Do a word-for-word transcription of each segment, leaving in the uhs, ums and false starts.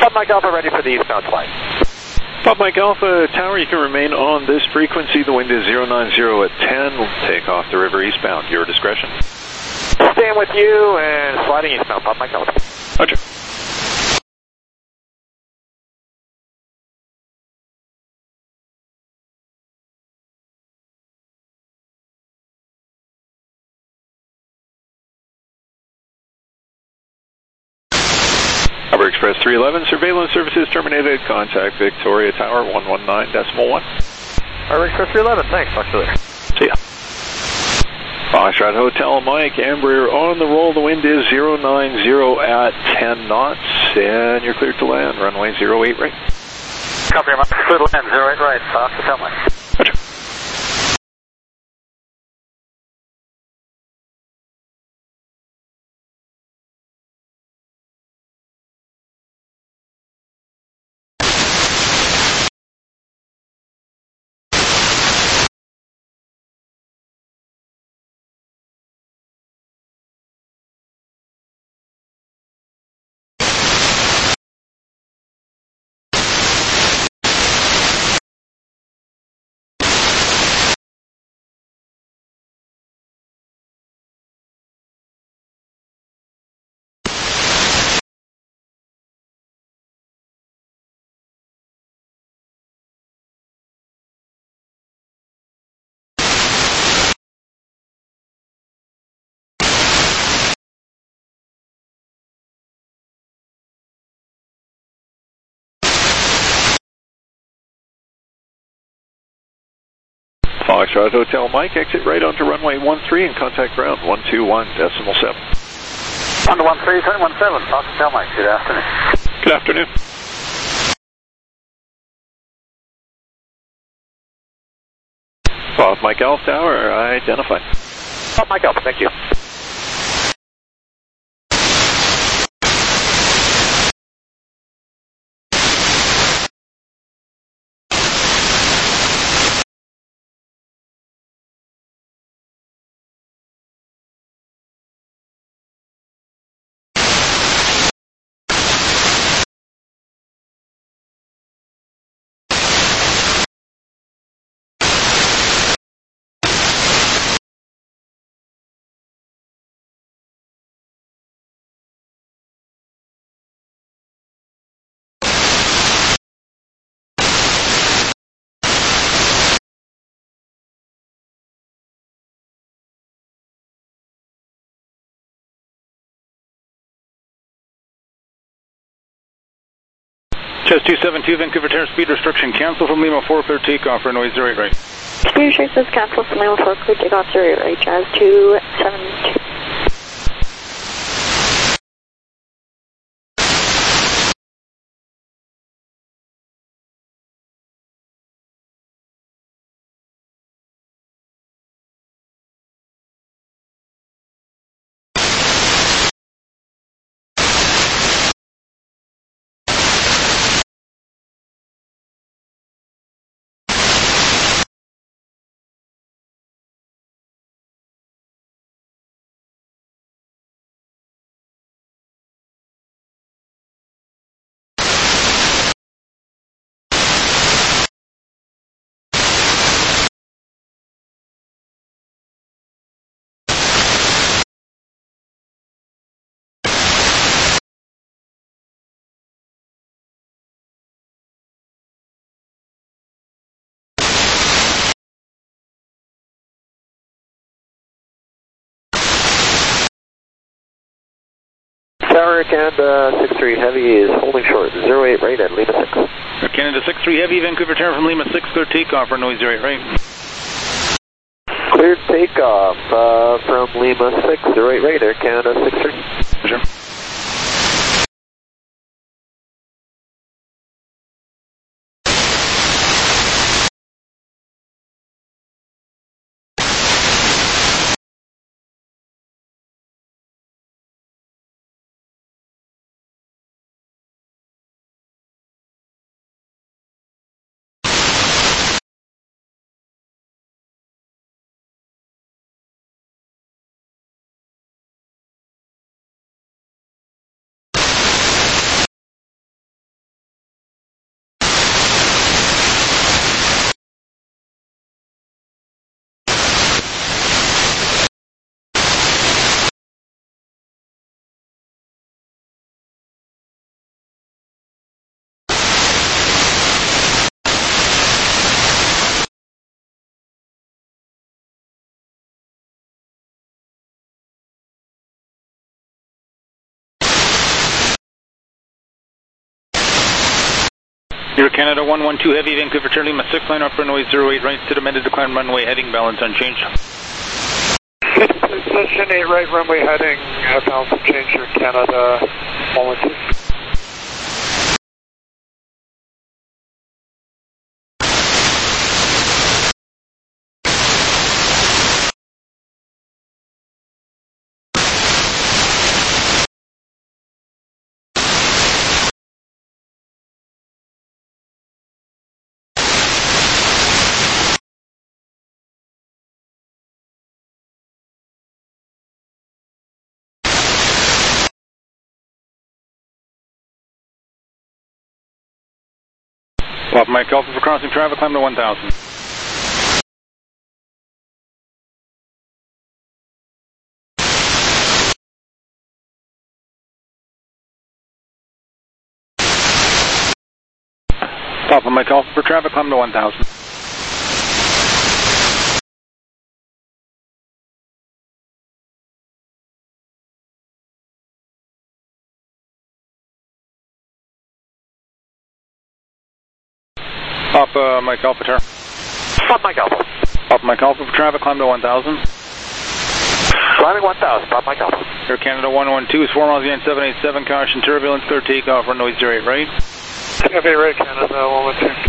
Pop Mike Alpha ready for the eastbound flight. Pop Mike Alpha Tower, you can remain on this frequency. The wind is zero nine zero at ten. We'll take off the river eastbound. Your discretion. Staying with you and sliding eastbound. Pop Mike Alpha. Roger. Harbor Express three eleven, surveillance services terminated. Contact Victoria Tower one one nine decimal one. Harbor Express three eleven, thanks. Talk to you later. See ya. Foxtrot Hotel Mike, Embraer on the roll. The wind is zero nine zero at ten knots, and you're cleared to land. Runway zero eight right. Copy, Mike. Cleared to land, zero eight right. Fox Hotel Mike. Roger. Foxtrot Hotel Mike, exit right onto runway one three and contact ground one two one decimal seven. On to one three, turn one seven, Fox Hotel Mike. Good afternoon. Good afternoon. Pop Mike Alpha Tower, identified. Pop Mike Alpha, thank you. Chest two seven two, Vancouver Tower, speed restriction cancel from Lima four, clear takeoff, runway zero eight right. Speed restrictions cancel from Lima four, clear takeoff zero eight right, Jazz two seven two. Tower Canada six three Heavy is holding short, zero eight right at Lima six. Canada six three Heavy, Vancouver Tower from Lima six, clear takeoff, runway zero eight right. Cleared takeoff uh, from Lima six, zero eight right, Air Canada six three. Sure. Air Canada one one two Heavy, Vancouver Charlie, Lima six, line up runway zero eight right, set amended decline runway heading, balance unchanged. Position eight right, runway heading, uh, balance unchanged, Air Canada one one two. Papa Mike Alpha for crossing traffic, climb to one thousand. Papa Mike Alpha for traffic, climb to one thousand. Papa Mike Alpha Tower. Papa Mike Alpha. Papa Mike Alpha for traffic, climb to one thousand. Climbing one thousand, Papa Mike Alpha. Air Canada one one two is four miles behind seven eight seven, caution turbulence, clear takeoff, runway zero eight right. F eight right, Canada one one two.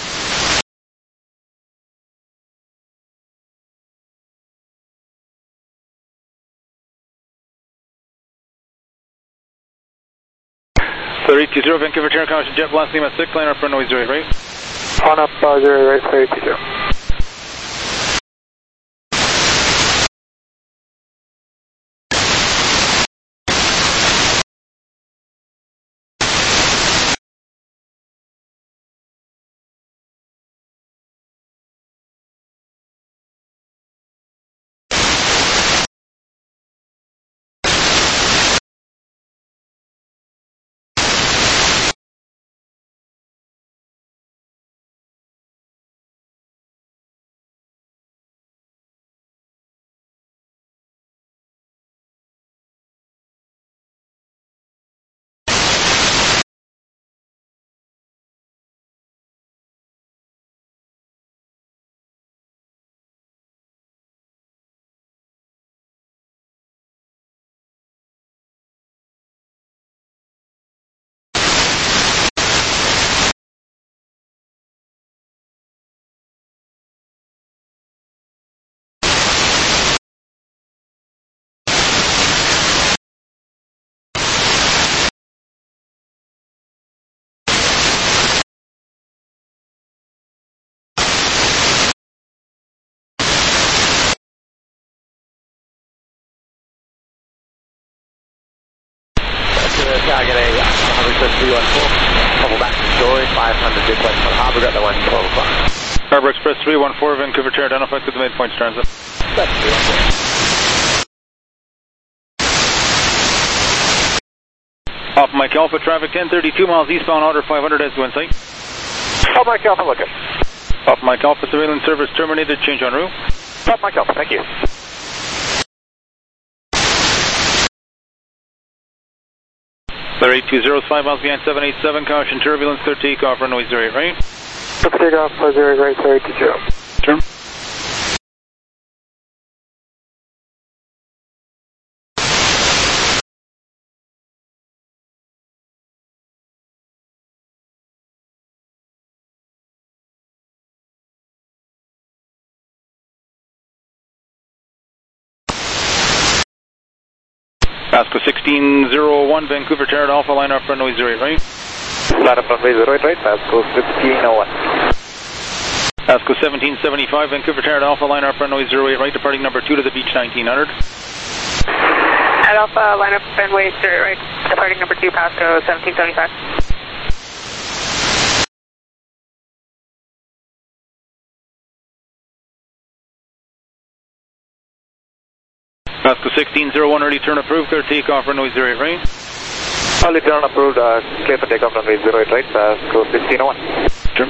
Clear eight two zero, Vancouver Tower, caution jet blast, Lima six, line up runway zero eight right. On up uh, zero eight right, clear eight two zero. Target A, Harbour three one four, couple back to storage, five hundred duplex on Harbour, got the one twelve o'clock. Harbour Express three one four, Vancouver Tower, identified to the midpoint transit. That's three one four. Papa Mike Alpha, traffic ten thirty-two miles eastbound, outer five hundred, as to insight. Papa Mike Alpha, looking. Papa Mike Alpha, surveillance service terminated, change en route. Papa Mike Alpha, thank you. Clear eight two zero is five miles behind seven eight seven, caution turbulence, clear takeoff, runway zero eight right. Clear takeoff, zero eight right, clear eight two zero. Turn. Pasco sixteen zero one, Vancouver Tower, Alpha, line up runway zero eight right. Line up runway zero eight right, Pasco sixteen oh one. Pasco seventeen seventy-five, Vancouver Tower, Alpha, line up runway zero eight right, departing number two to the beach nineteen hundred. At Alpha, line up runway zero eight right, departing number two, Pasco seventeen seventy-five. Pasco sixteen zero one, early turn approved, clear takeoff, runway zero eight right. Early turn approved, uh, clear for takeoff runway zero eight right, Pasco sixteen oh one. Turn.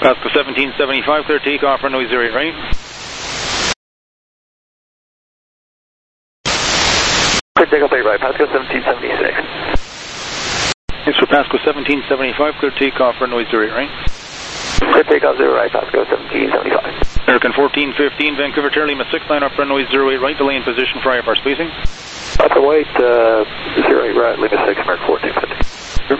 Pasco seventeen seventy-five, clear takeoff, runway zero eight right. Clear takeoff eight right, Pasco seventeen seventy-six. Thanks for Pasco seventeen seventy-five, clear takeoff, runway zero eight right. Clear takeoff zero right, Pasco seventeen seventy-five. American fourteen fifteen, Vancouver Terra Lima six, line up runway zero eight right, delay in position for I F R spacing. That's the weight, uh, zero eight right, Lima six, American fourteen fifteen. Sure.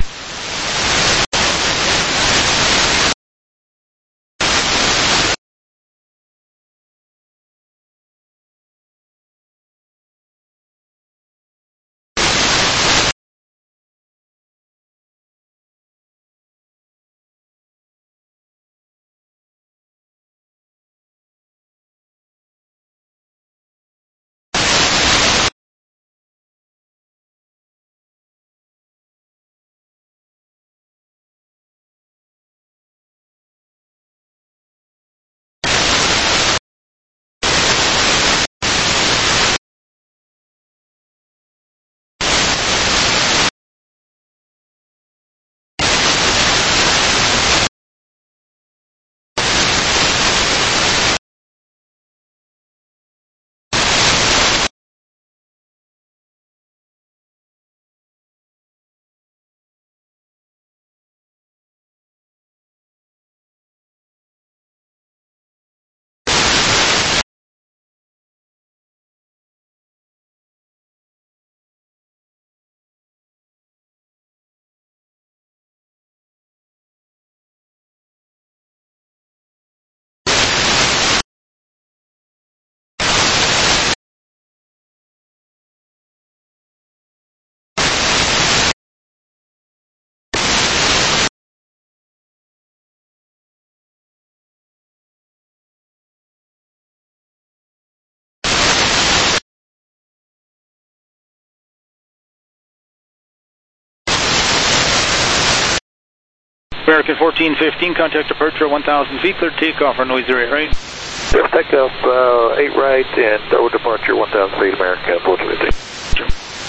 American fourteen fifteen, contact departure one thousand feet, clear takeoff, runway zero eight right. Clear takeoff uh, eight right and over departure one thousand feet, American fourteen fifteen. Sure.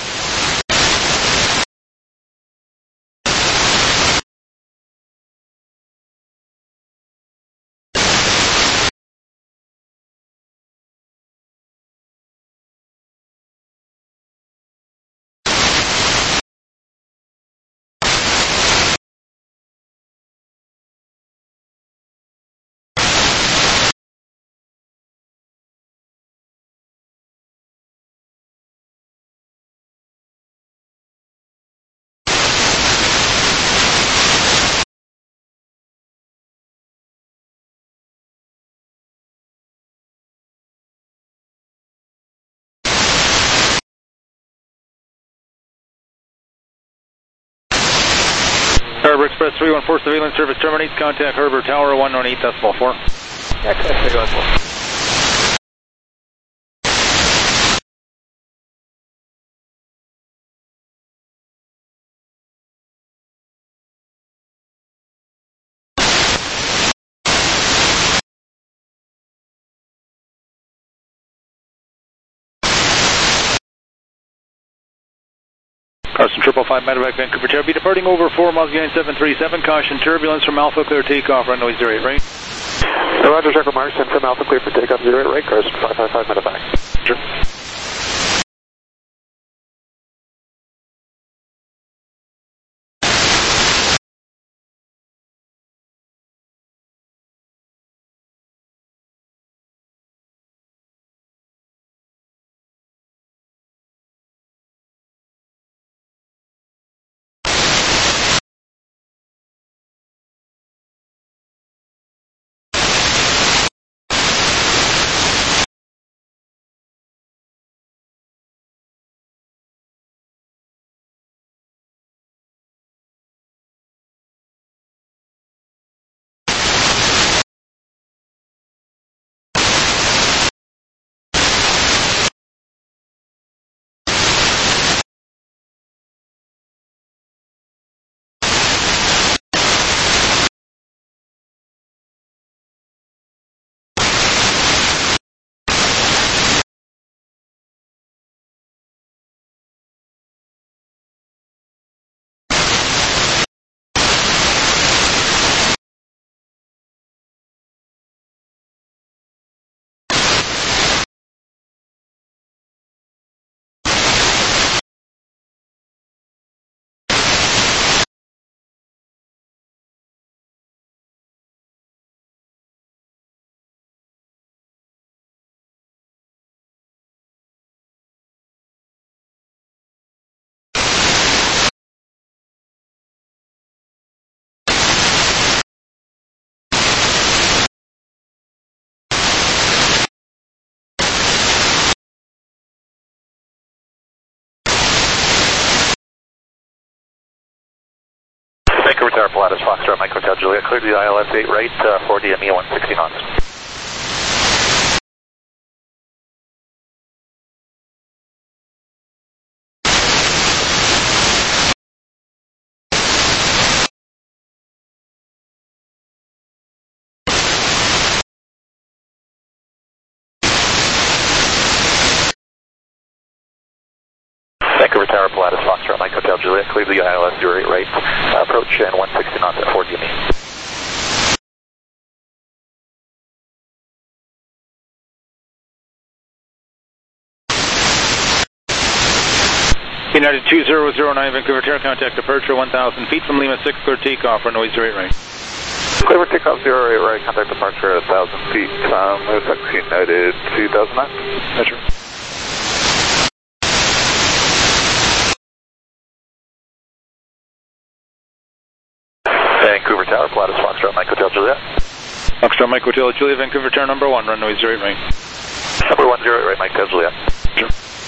Harbor Express three one four surveillance service terminates. Contact Harbor Tower one one eight decimal four. Access three one four. Carson triple five, Medevac, Vancouver Terra, be departing over four miles behind seven three seven. Caution turbulence from Alpha, clear takeoff, runway zero eight right. So Roger, Circle Marston from Alpha, clear for takeoff zero eight right, Carson five five five, Medevac. Sure. Vancouver Tower, Pilatus, Foxtrot, Mike Hotel Juliet, cleared the I L S eight right, uh, four D M E one sixty knots. Vancouver Tower, Pilatus, Foxtrot, Mike Hotel Juliet, cleared the I L S zero eight right, uh, approach and one sixty knots at four D M E. United two zero zero nine, Vancouver Tower, contact departure one thousand feet from Lima six, clear takeoff, runway zero eight right. Clear for takeoff zero eight right, contact departure at one thousand feet, um, Six United two thousand nine. Measure. Vancouver Tower, Pilatus, Foxtrot, Mike Hotel Juliet. Foxtrot, Mike Hotel Juliet, Vancouver Tower number one, runway zero eight right. Number one zero eight right, Mike Hotel Juliet. Sure.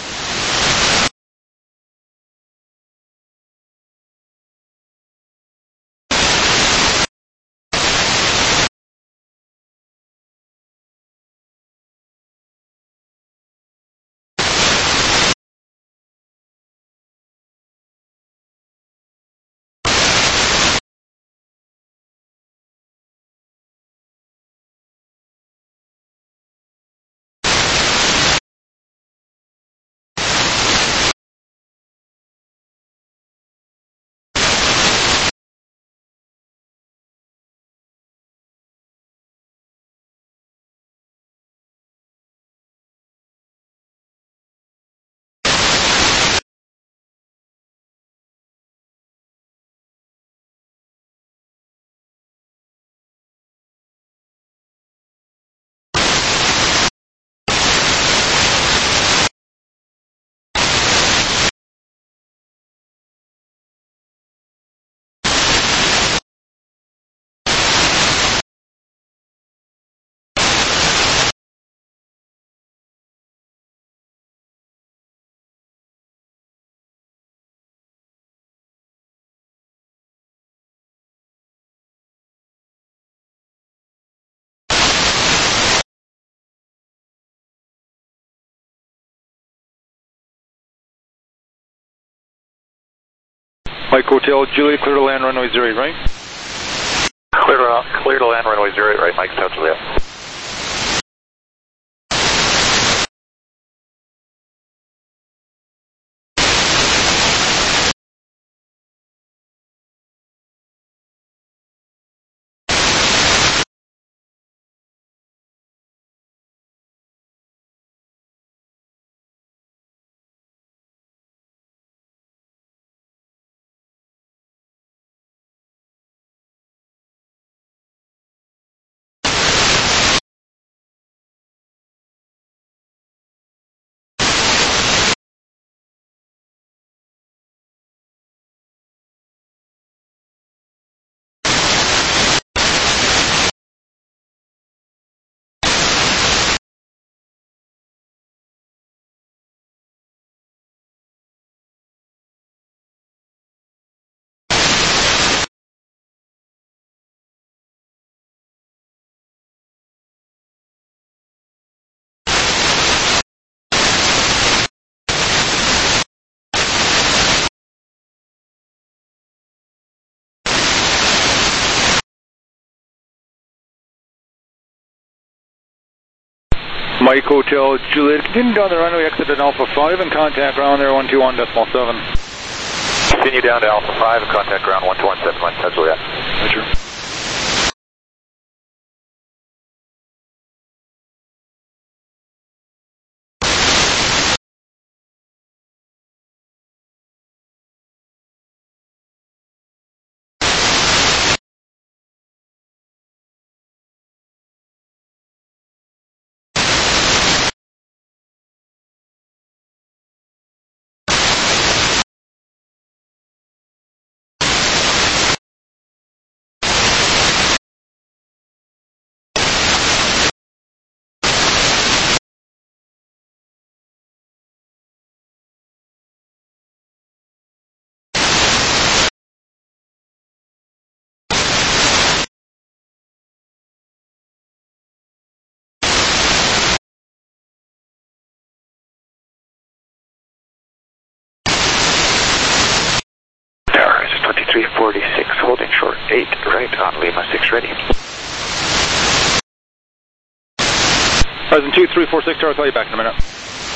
Mike Hotel Juliet, clear to land, runway zero eight right. Clear to, clear to land, runway zero eight right, Mike Hotel Juliet. Mike Hotel Juliet, continue down the runway, exit at Alpha five and contact ground there one two one decimal seven. Continue down to Alpha five and contact ground one two one seven, Mike Hotel Juliet. Measure. forty-six, holding short eight right on Lima six ready. Horizon two three four six, I'll call you back in a minute.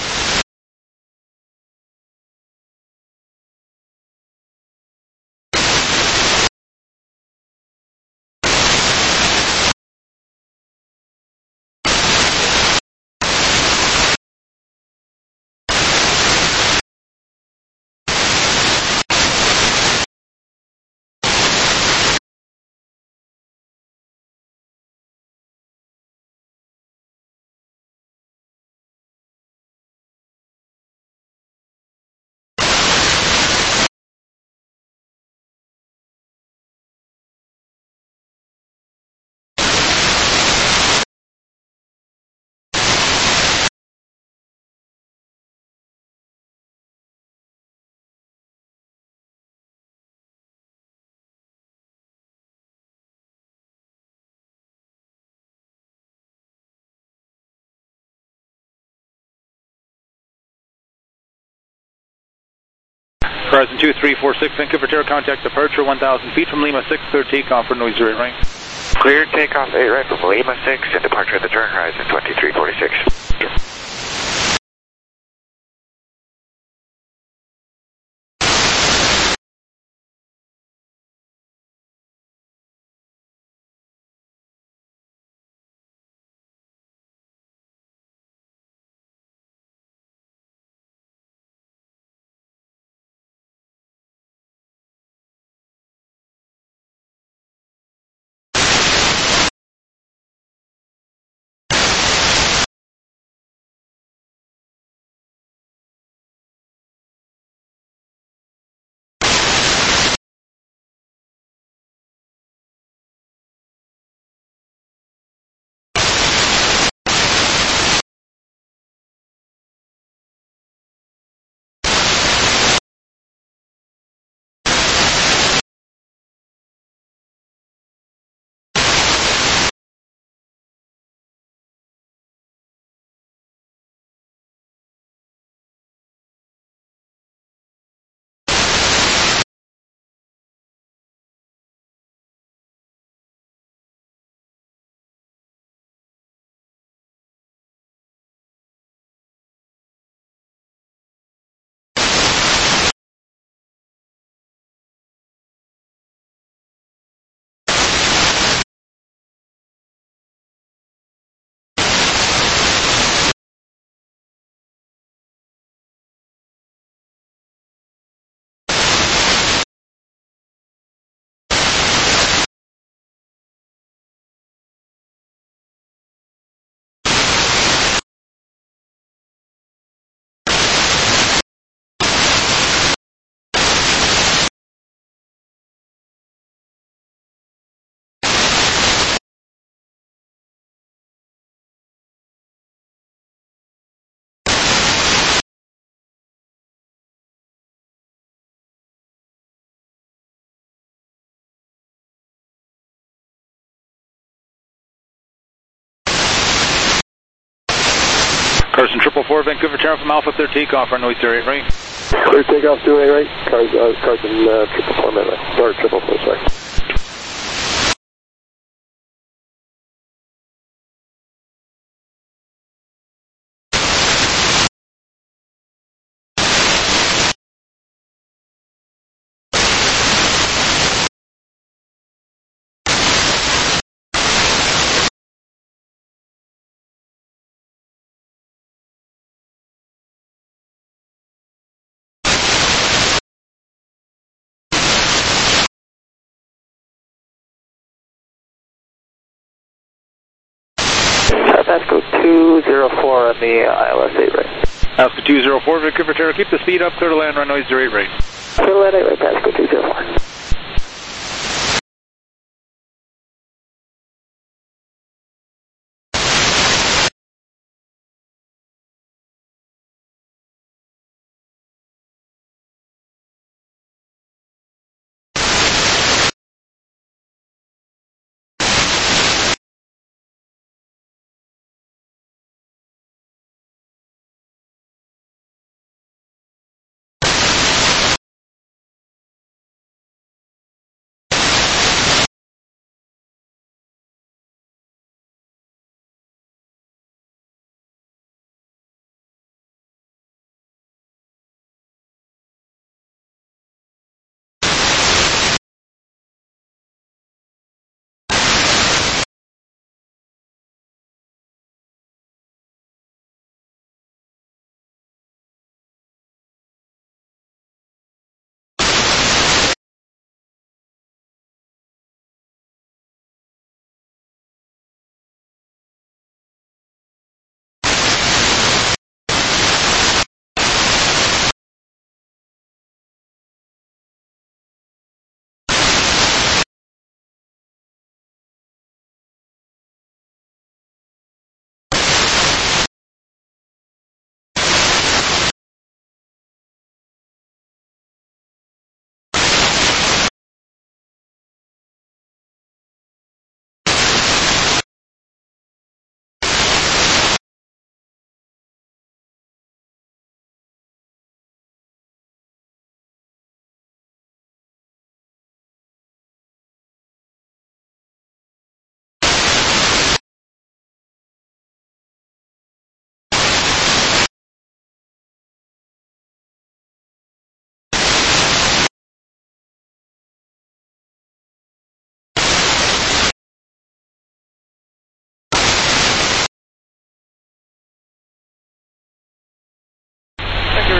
Horizon two three four six, Vancouver Tower, contact departure one thousand feet from Lima six, clear takeoff for noise zero eight right. Clear takeoff eight right from Lima six and departure at the turn horizon twenty-three forty-six. Carson triple four, Vancouver Tower from Alpha, clear takeoff for noise zero eight right. Clear takeoff two eight right. Cars, uh, Carson uh, triple four, right. Or triple four, sorry. Pasco two zero four on the uh, I L S eight right. Pasco two zero four, Vancouver Tower, keep the speed up, clear to land, run noise zero eight right. Clear to land eight right, Pasco two zero four.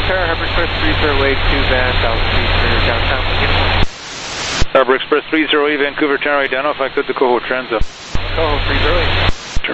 Tower, Harbor Express three zero eight two Van, altitude for downtown Lincoln. Harbor Express three zero eight, Vancouver Tower, identify good to Coho Transit. Coho three zero eight. Sure.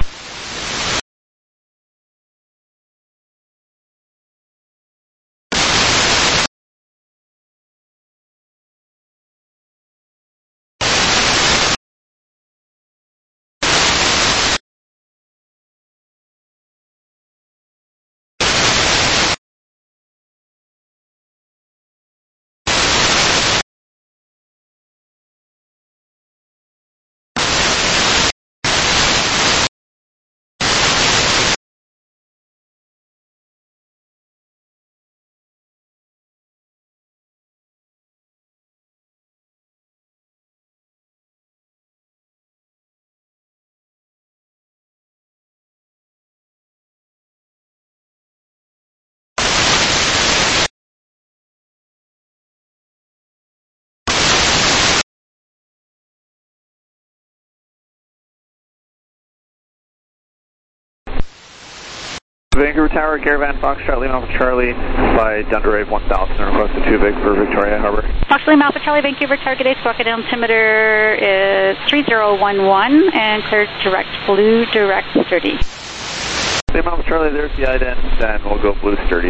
Vancouver Tower, Caravan Foxtrot, Lima Alpha Charlie, by Dunderave one thousand, and request two big for Victoria Harbor. Foxtrot, Lima Alpha Charlie, Vancouver Tower, good day, squawk altimeter is three zero one one, and clear direct blue, direct sturdy. Lima Alpha Charlie, there's the ident, and we'll go blue sturdy.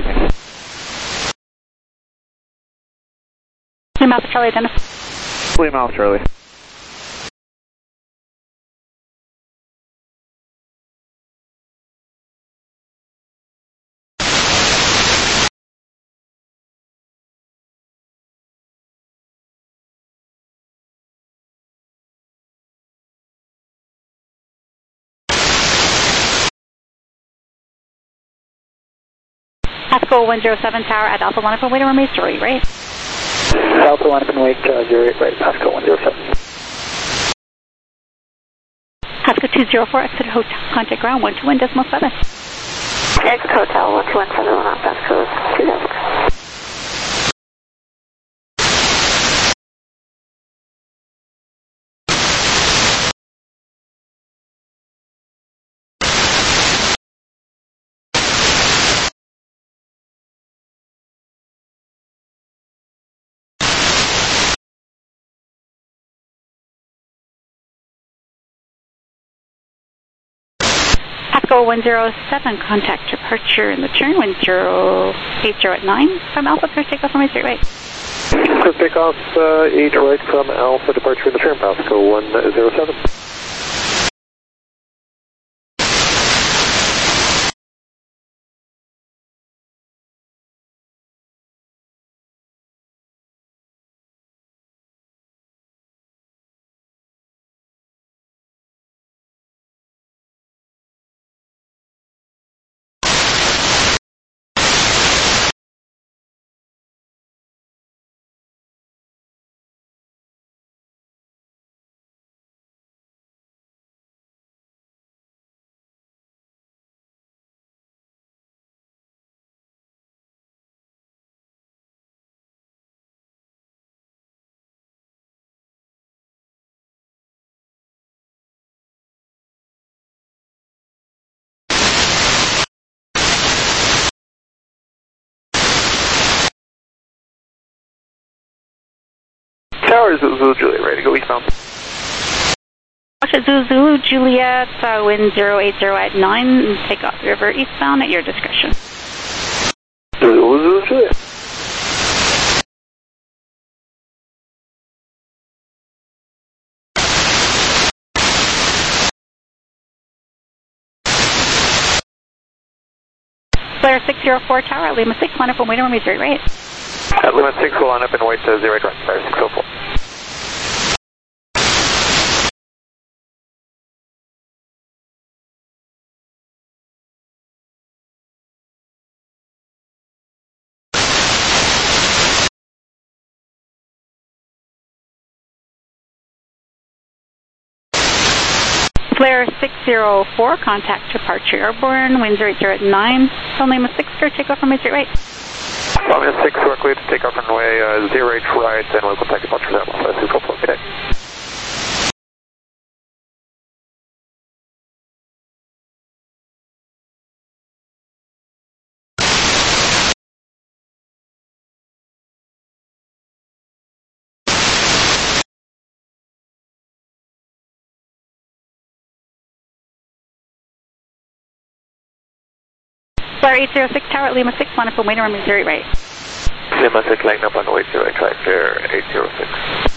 Lima Alpha Charlie, identify. Lima Alpha Charlie. Pasco one zero seven Tower at Alpha one, wait and remain zero, right? Alpha one, wait, uh, zero eight, right, Pasco one zero seven. Pasco two zero four, exit hotel, contact ground one two one decimal seven. Exit hotel one two one seven one, Pasco two zero four. Pasco one zero seven, contact departure in the turn one zero eight zero at nine from Alpha, clear takeoff from eight right. Clear takeoff uh, eight right from Alpha, departure in the turn, Pasco one zero seven. Tower, Zulu Juliet, ready to go eastbound. Zulu Juliet, uh, wind zero eight zero at nine, take off river eastbound at your discretion. Zulu Zulu Juliet. Flare six zero four Tower at Lima six, line up and wait on me three right. At Lima six, we'll line up and wait to zero eight right, Flare six oh four. Flare six zero four, contact departure airborne, wind zero eight zero at nine, from Lima six, clear takeoff from eight right. Lima six, we're clear to take off runway uh, zero eight right, and local tech departure at Alpha six oh four, good day. Flare eight zero six Tower, Lima six, line up on wait around Missouri right. Lima six, line up on wait zero, right, clear eight zero six.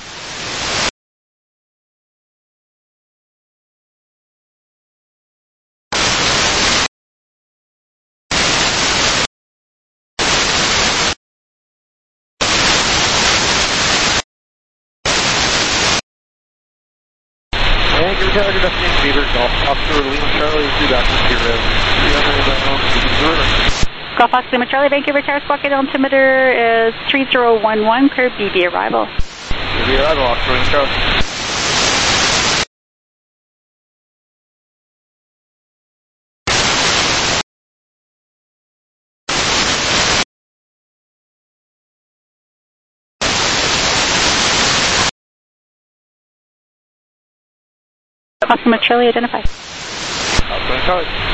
And your target destination Beaver, Golf Foxtrot, Lima Charlie, two Doctor Zero, three hundred Golf Fox Lima Charlie, Vancouver Tower, squawk altimeter is three zero one one, clear B B arrival. B B arrival, Foxtrot, Lima Charlie. Golf Lima Charlie, identify. Foxtrot, Lima Charlie.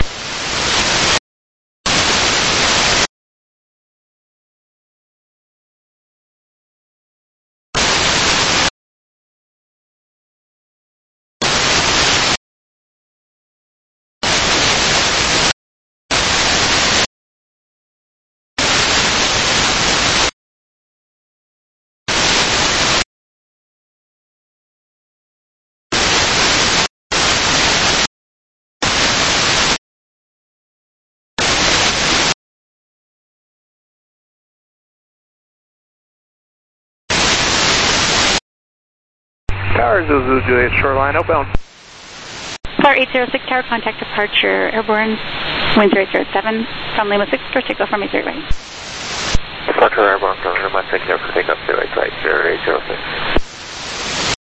Tower, Zulu Juliet, shoreline, outbound. Flare eight zero six Tower, contact departure, airborne, wind zero eight zero seven, from Lima six, for takeoff from Missouri right. Departure airborne from Lima six, for takeoff zero eight right, zero eight zero six.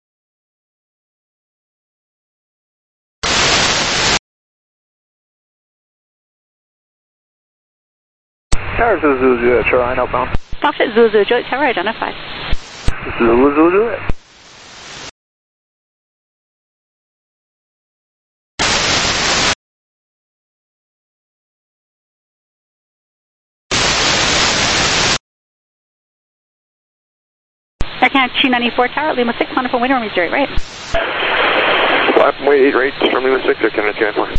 Tower, Zulu Juliet, shoreline, outbound. Foxtrot Zulu Juliet Tower, identified. Zulu Zulu Juliet. Air Canada two ninety-four Tower, Lima six, line up on wait around Missouri right. Flap and wait eight right from Lima six, Air Canada two ninety-four.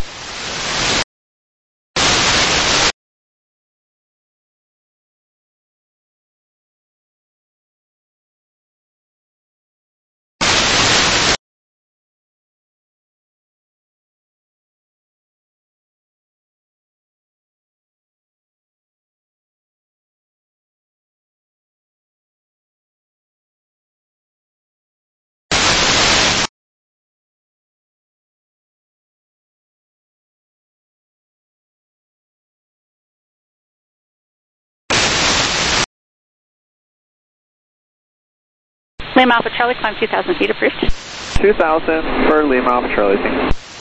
Lima Alpha Charlie, climb two thousand feet approved. two thousand for Lima Alpha Charlie, thank you.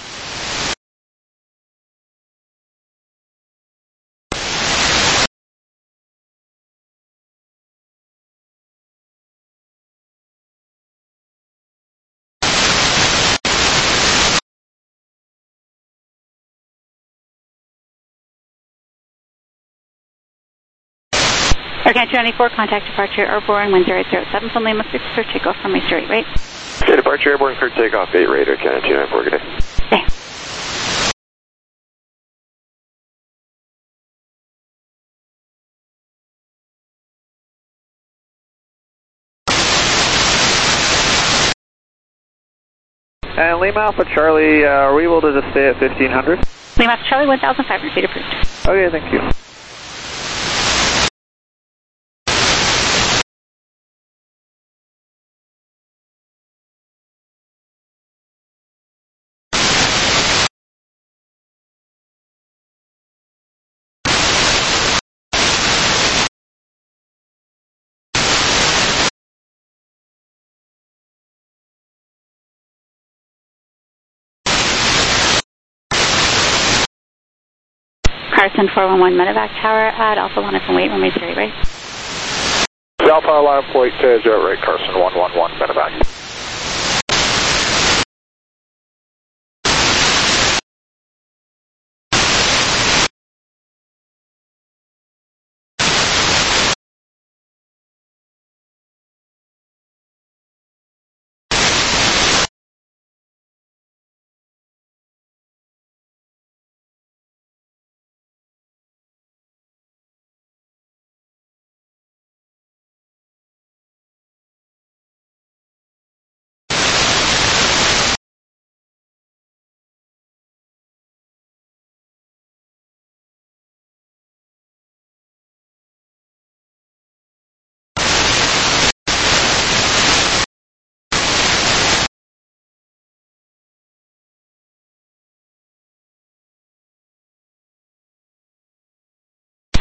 Air Canada two ninety-four, contact departure airborne, wind zero eight zero seven from Lima six, for takeoff from Missouri right. Okay, departure airborne, clear takeoff eight right, Air Canada two ninety-four, good day. Okay. And Lima Alpha Charlie, uh, are we able to just stay at fifteen hundred? Lima Alpha Charlie, one thousand five hundred feet approved. Okay, thank you. Carson four one one Medevac Tower at Alpha Line up and wait, Missouri right. Alpha Line up wait, zero right, Carson one one one, Medevac.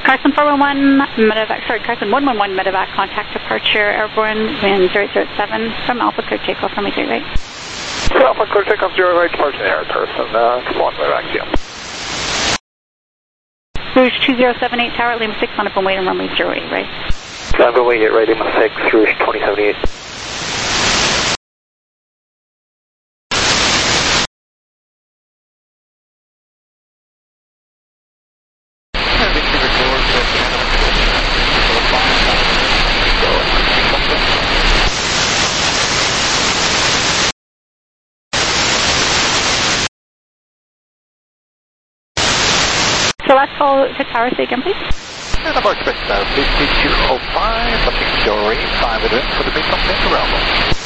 Carson four one one, medevac, sorry, Carson one one one, medevac, contact departure, airborne, wind zero zero seven from Alpha, clear takeoff from eight right. Alpha, clear takeoff, zero right, departure air, Carson, uh, come on, medevac, yeah. Rouge two zero seven eight tower, Lima six, line up and wait on runway zero eight right. Line up and wait at right, Lima six, Rouge twenty seventy-eight. So last call to tower, say again, please. And I'm expect now fifty-two oh five, looking story, five at in for the big company to Bravo.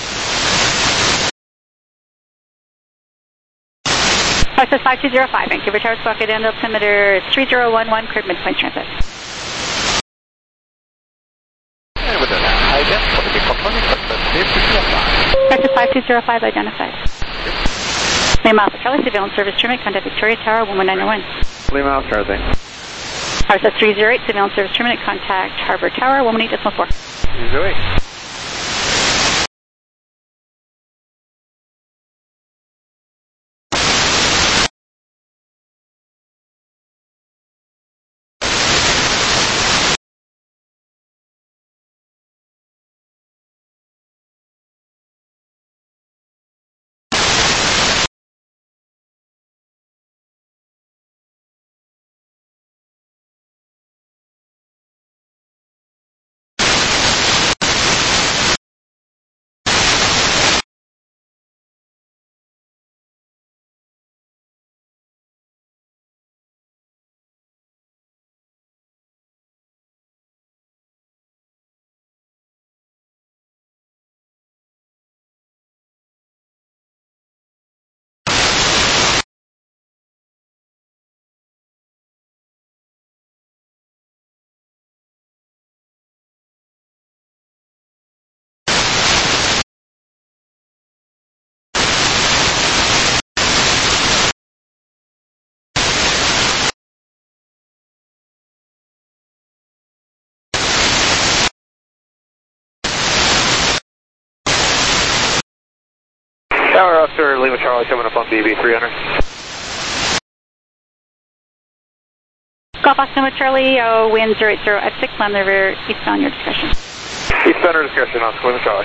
Process five two zero five, Vancouver Tower, squawk at end altimeter three zero one one, cleared midpoint transit. And with a high depth for the big company, process fifty-two oh five. Process five two zero five identified. Lima Alpha Charlie, surveillance service terminate, contact Victoria Tower one one nine oh one. Lima Alpha Charlie. Process three zero eight, surveillance service terminate, contact Harbor Tower one one eight decimal four. three zero eight. Tower after Lima Charlie coming up on B B three hundred. Golf Oscar Charlie, uh, wind zero eight zero at six, land river, eastbound, your discretion. Eastbound or discretion, Oscar Lima Charlie.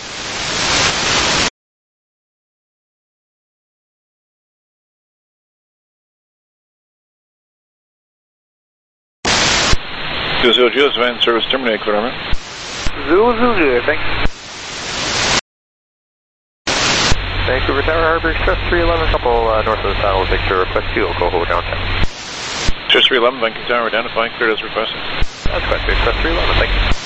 Zulu Zulu, van service terminate, clear over. Zulu Zulu, thanks. Vancouver Tower Harbor Express three eleven, couple uh, north of the saddle, Victor, request fuel, Coho downtown. Express three eleven, Vancouver Tower, identifying, cleared as requested. That's quite Express three eleven, thank you.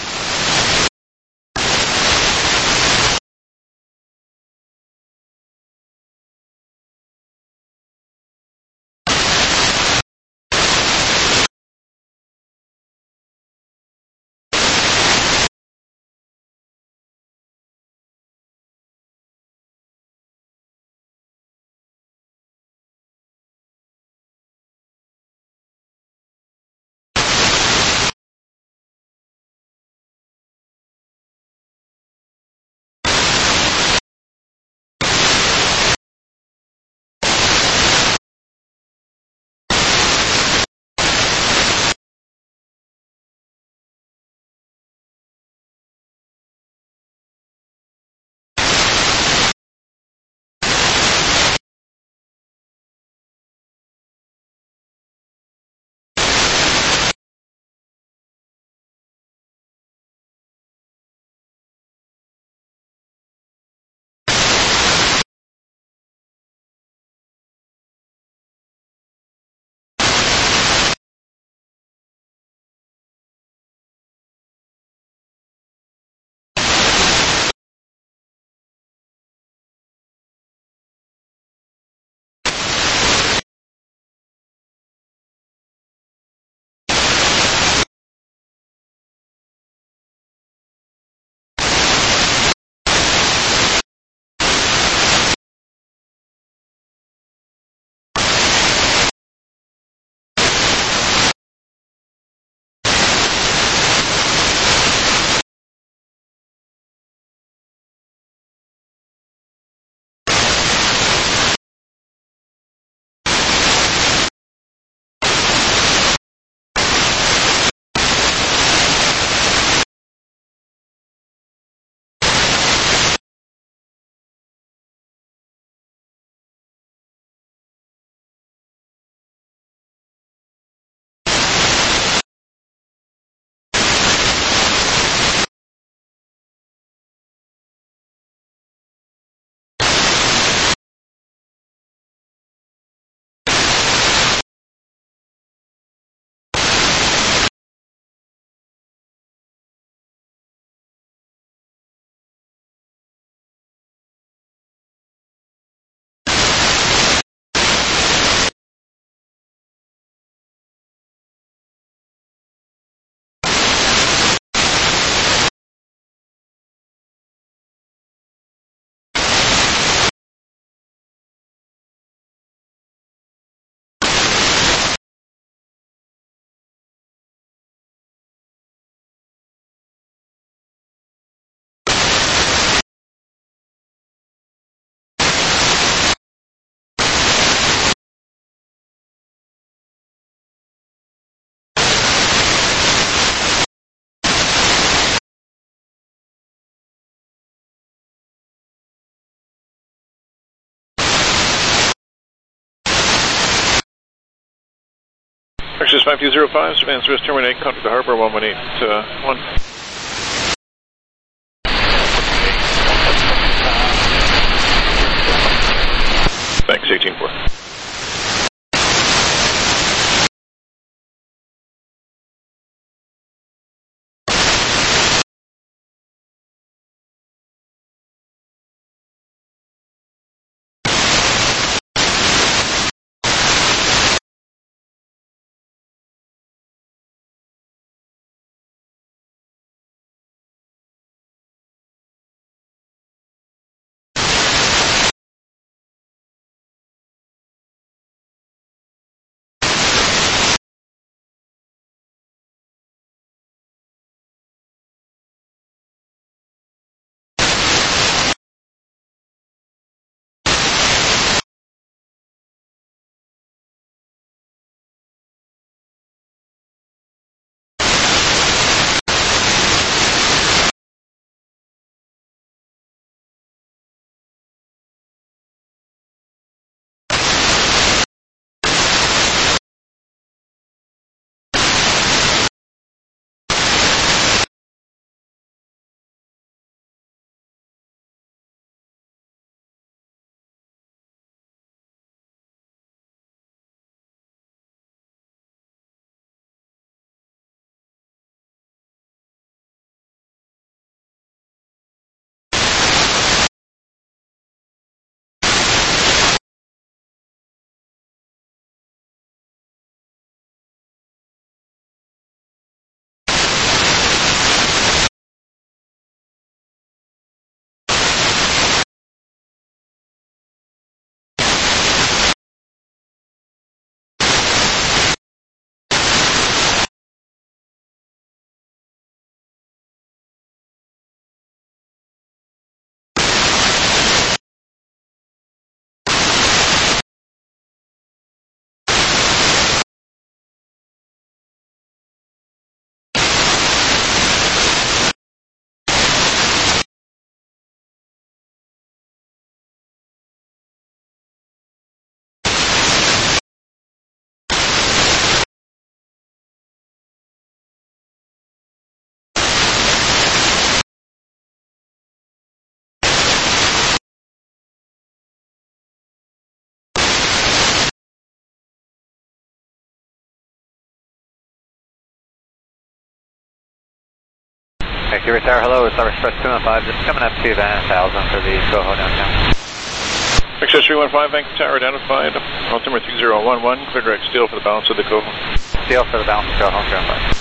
Access five two zero five, Savannah Service terminate, contact the harbor one one eight one. Thanks, eighteen four. Thank you, Retire. Hello, it's our Express two one five, just coming up to Van Thousand for the Soho downtown. Access three one five, Vancouver Tower identified. Altimeter three zero one one, clear direct steel for the balance of the Coho. Steel for the balance of Coho, three one five.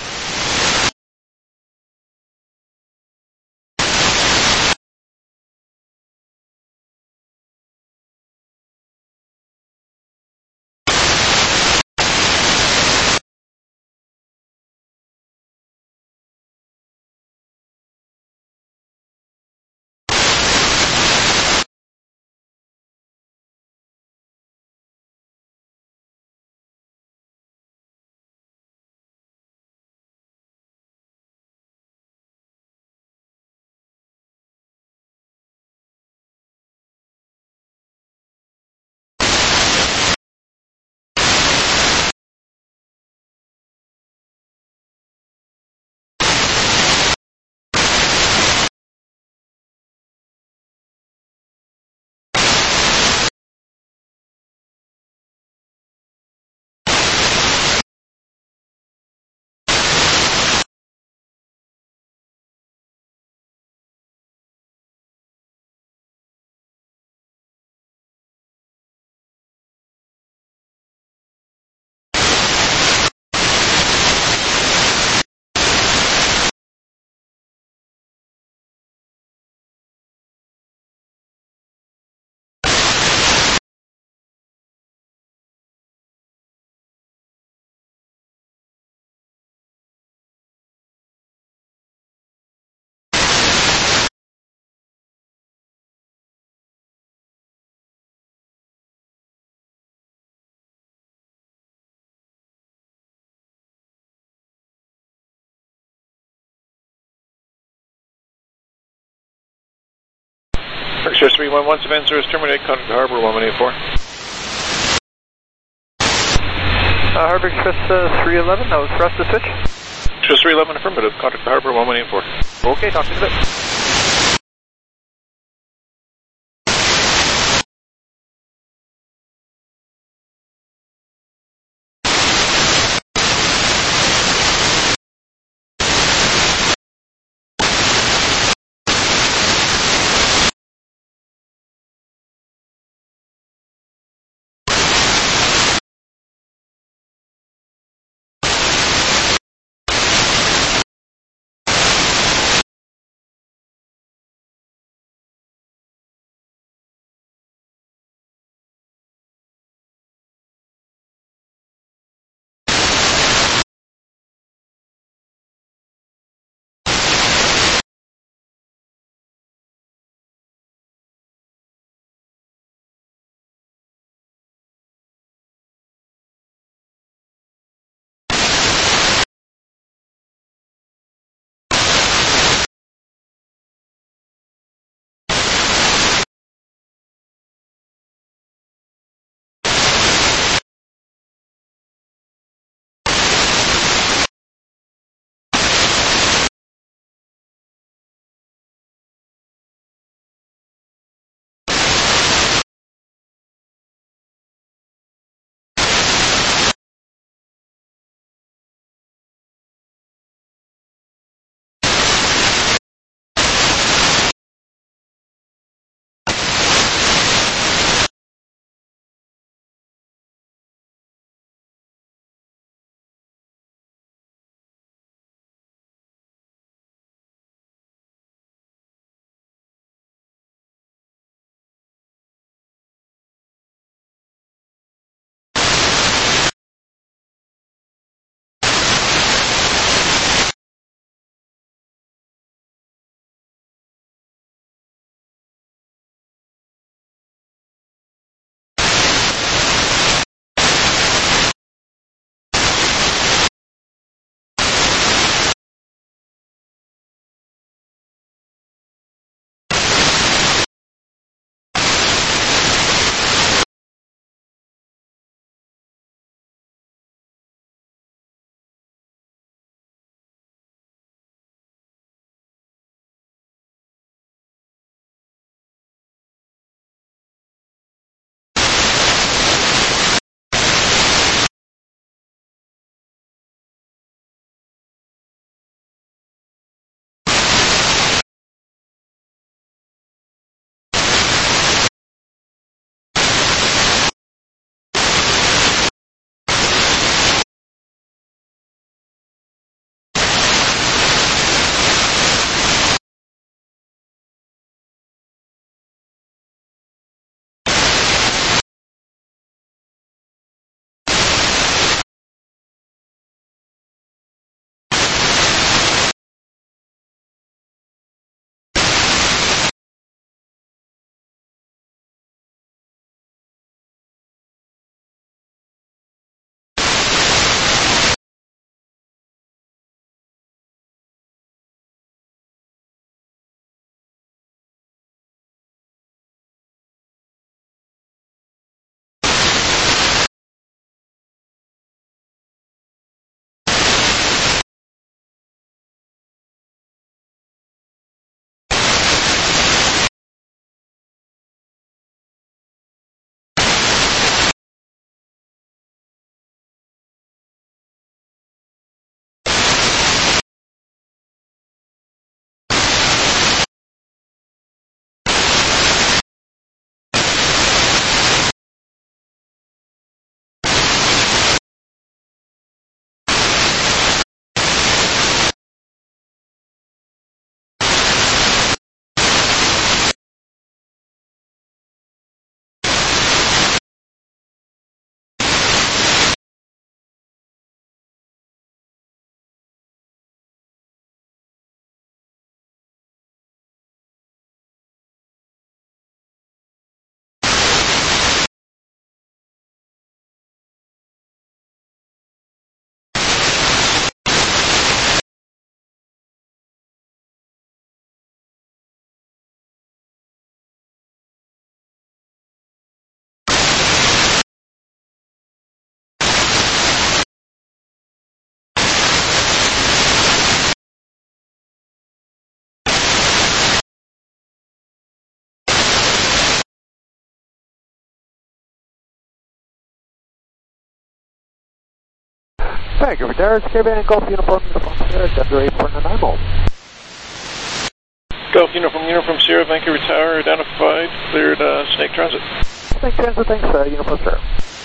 Express three one one, Savannah Service terminate, contact the harbor one one eight four. Uh, Harbor Express uh, three eleven, that was for us to switch. Express three eleven, affirmative. Contact the Harbor one one eight four. Okay, talk to you in a bit. Vancouver Tower, Sierra Band Golf Uniform, Uniform Sierra, Denver eight four nine mile. Golf Uniform, Uniform Sierra, Vancouver Tower, identified, cleared uh, Snake Transit. Snake Transit, thanks, uh, Uniform Sierra.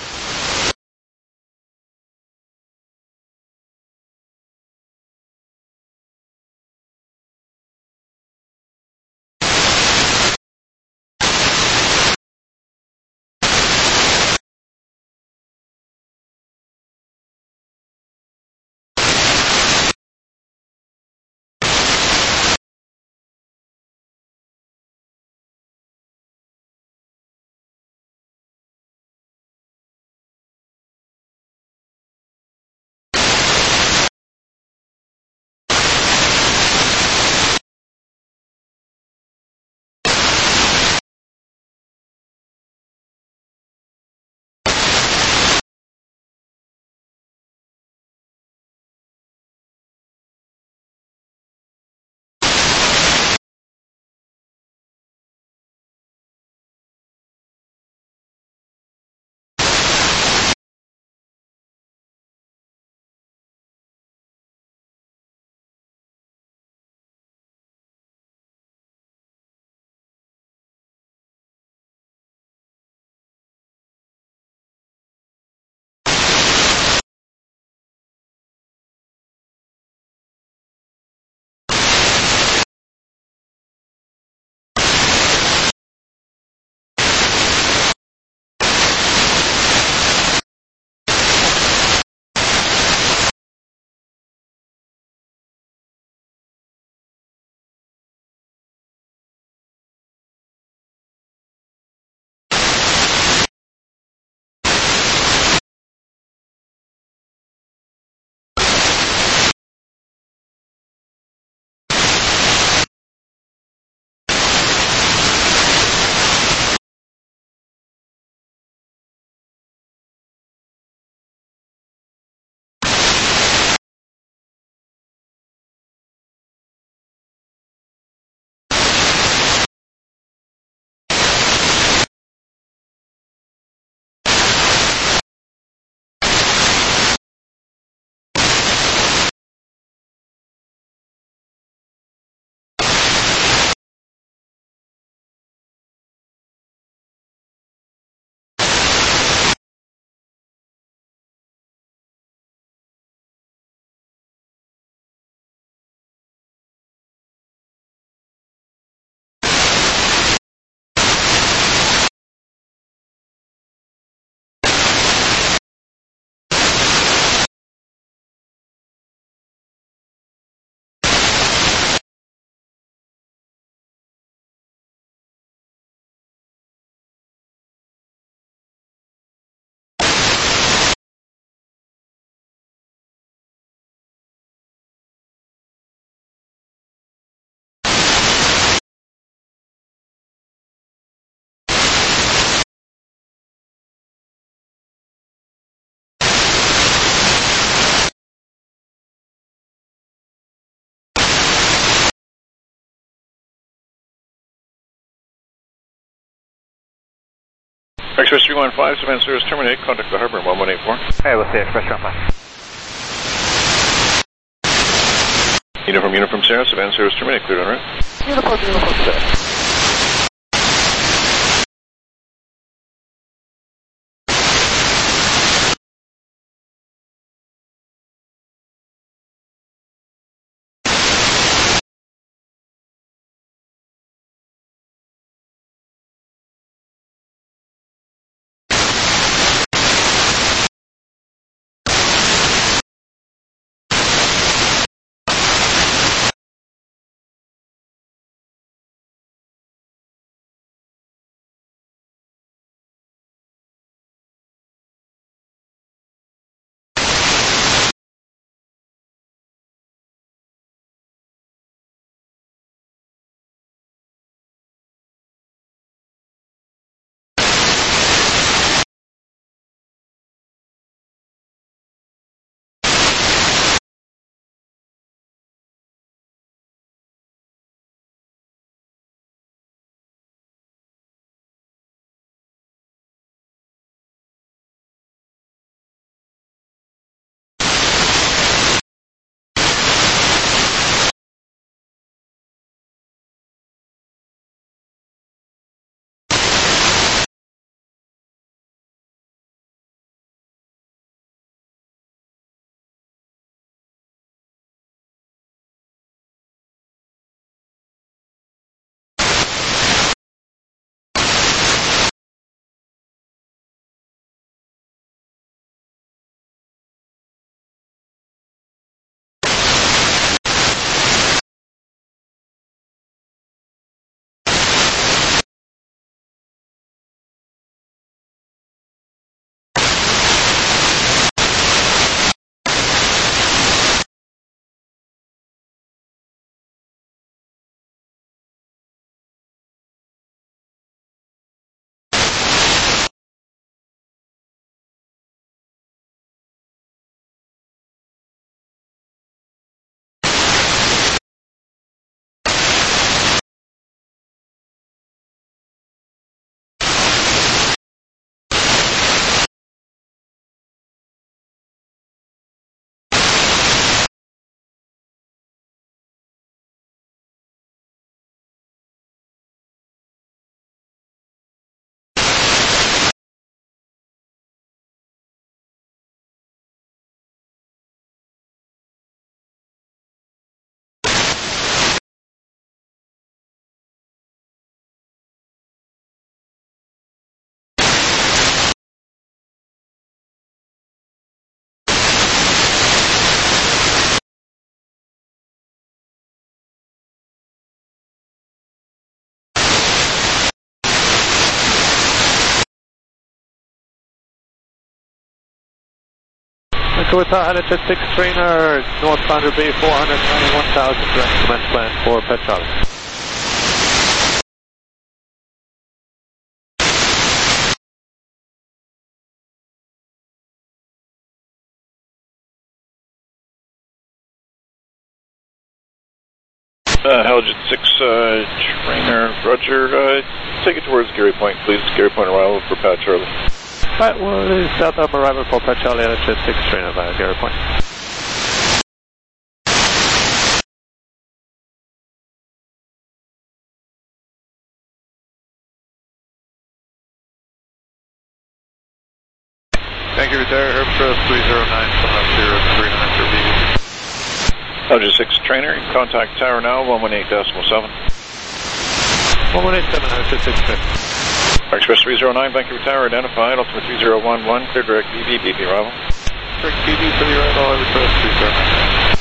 Express three one five, Savannah service terminate, contact the harbor in one one eight four. Hey, we'll see Express three one five. Uniform, Uniform Sierra, Savannah service terminate, cleared en route. Uniform, Uniform Sierra. Vancouver Tower, L H S six trainer, North Boundary Bay, four hundred ninety-one thousand, direct commence plan for Petrol. Uh, Halogen six, uh, trainer, Roger, uh, take it towards Gary Point, please. Gary Point arrival for Pat Charlie. Right, well, it is southbound arrival for Pat Charlie, L H S six trainer via Gary Point. Thank you, retire, Herb Trust three zero nine, coming up zero three nine for B B. Halogen six, trainer, contact tower now, one one eight decimal seven. one one eight seven, L H S six trainer. Express three zero nine, Vancouver Tower, identified, Ultimate three zero one one, clear direct B B, B B arrival. Direct B B for the arrival, Express three zero nine.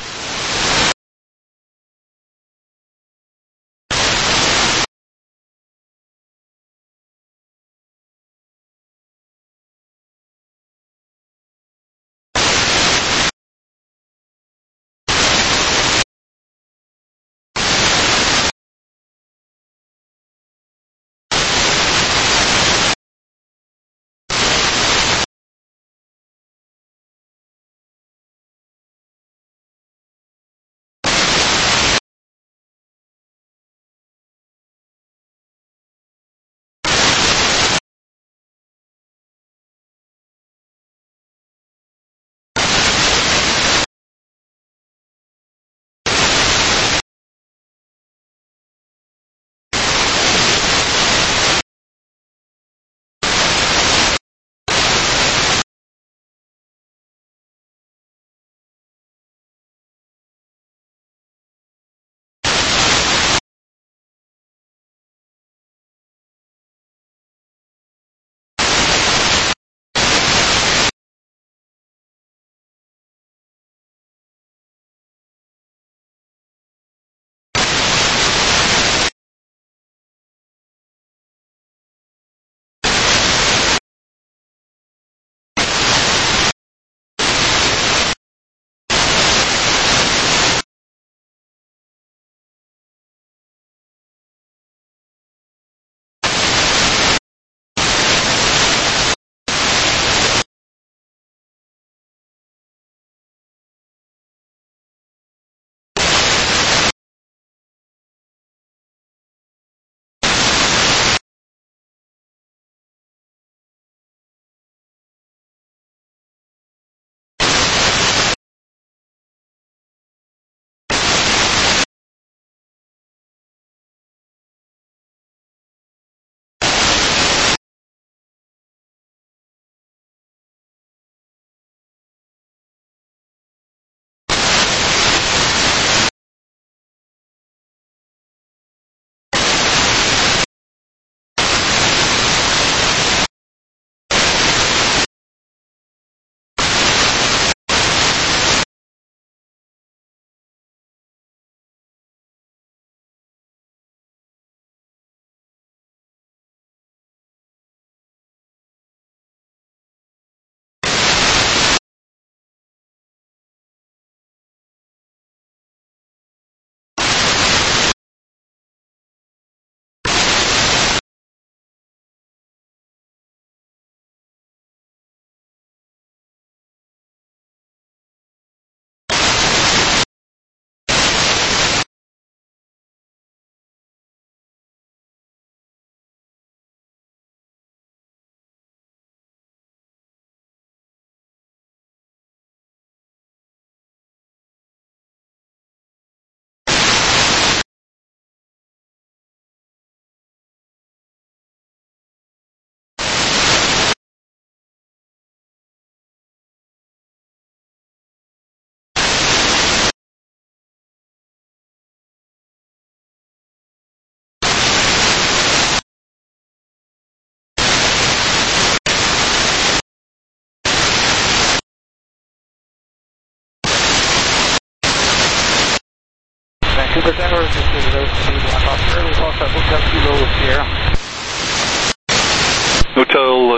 Vancouver Tower, this is Road to Black Hawk, early Hawk, Hotel Kilo Sierra. Hotel uh,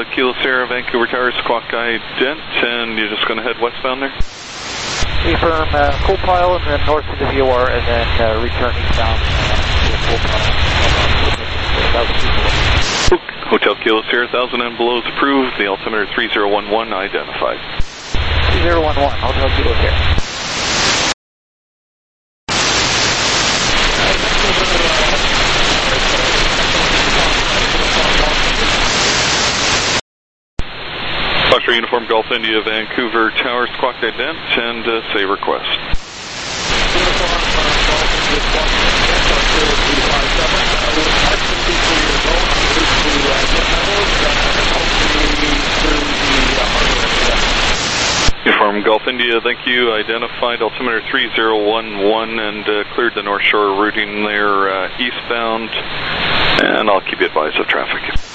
uh, Kilo Sierra, Vancouver Tower, squawk ident, and you're just going to head westbound there? Affirm, uh, cool pile and then north of the V O R and then uh, return eastbound uh, to cool pile. Hotel Kilo Sierra, one thousand and below is approved. The altimeter three zero one one identified. three zero one one, Hotel Kilo Sierra. Foxtrot Uniform Golf India, Vancouver Tower, squawk ident, and uh, say request. Uniform Golf India, thank you. Identified altimeter three zero one one and uh, cleared the North Shore routing there uh, eastbound, and I'll keep you advised of traffic.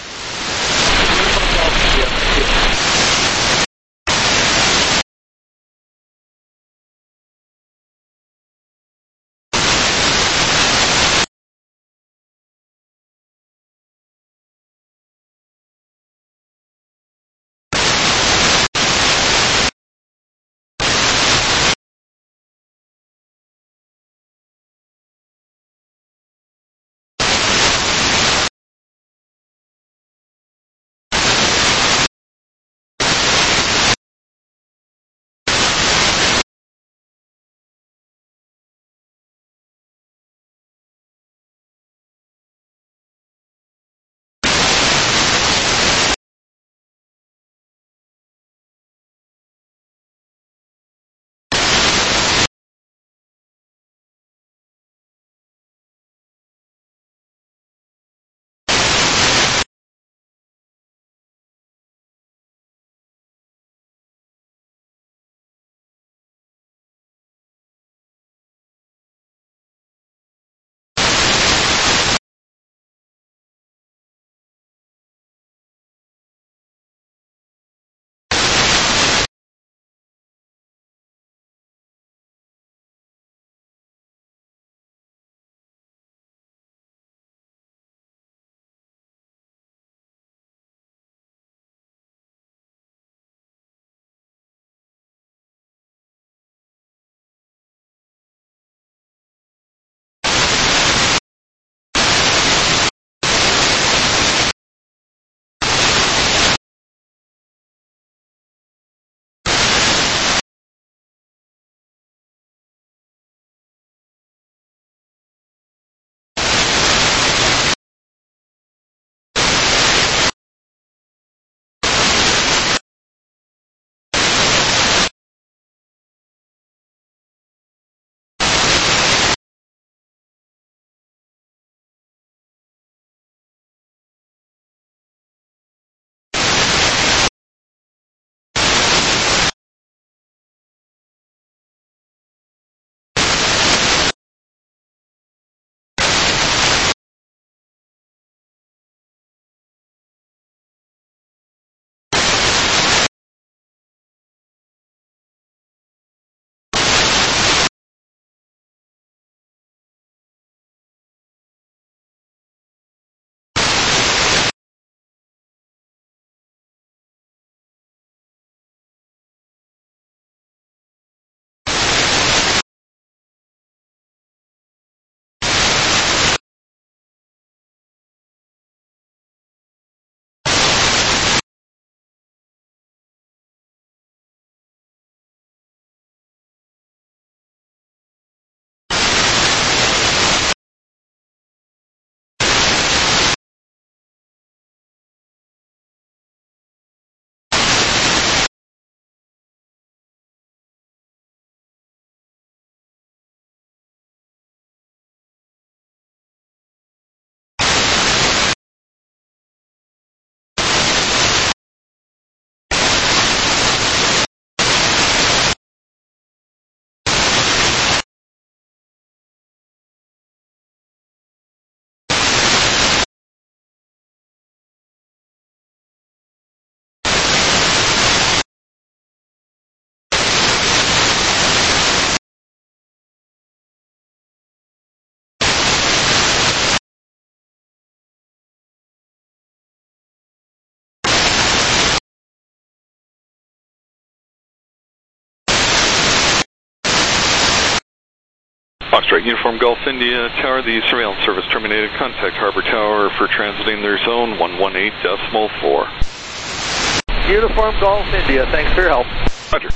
Foxtrot Uniform Golf India Tower, the surveillance service terminated. Contact Harbor Tower for transiting their zone one one eight decimal four. Uniform Golf India, thanks for your help. Roger.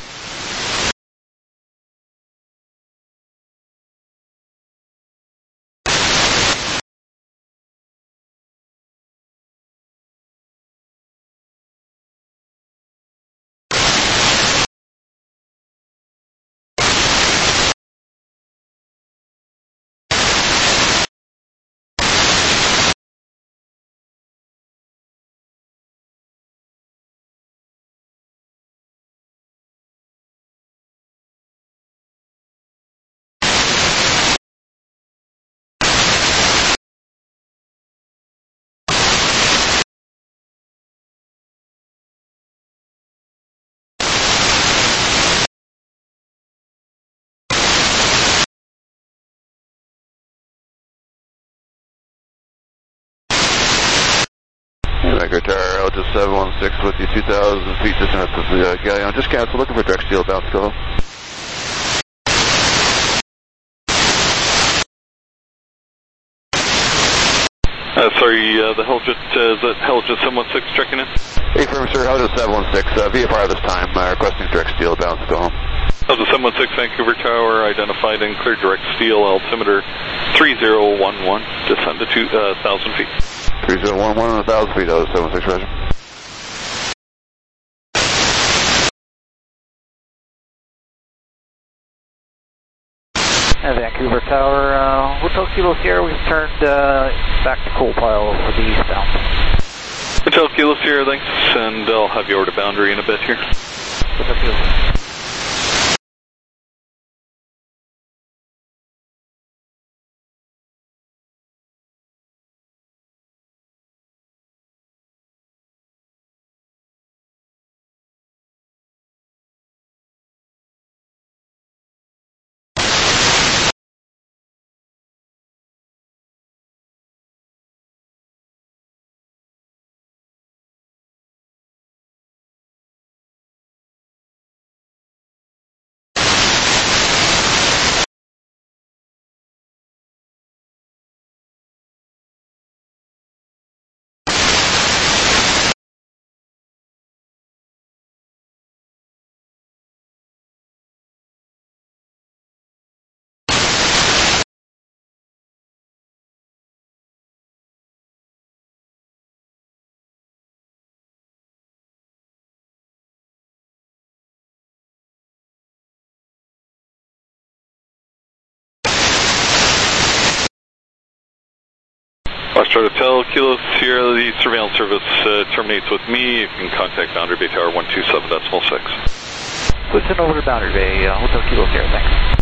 Vanguard Tower, Altus seven one six with you, two thousand feet distance of the uh, Galleon. Just cancel, looking for direct steel bounce, go home. Uh, sorry, uh, the Helljet, uh, is that Helljet seven one six checking in? Affirm, sir, Helljet seven one six, uh, V F R this time, uh, requesting direct steel bounce, go home. Helljet seven one six, Vancouver Tower, identified and cleared direct steel, altimeter three zero one one, descend to two thousand feet. three zero one one and one thousand feet, Helljet seven one six, roger. Uh, Vancouver Tower, uh, Hotel Kilo Sierra, we've turned uh, back to coal pile for the eastbound. Hotel Kilo Sierra, thanks, and I'll have you over to boundary in a bit here. Hotel Kilo Sierra. Foxtrot Hotel Kilo Sierra, the surveillance service uh, terminates with me. You can contact Boundary Bay Tower one two seven decimal six. Listen over to Boundary Bay, uh, Hotel Kilo Sierra, thanks.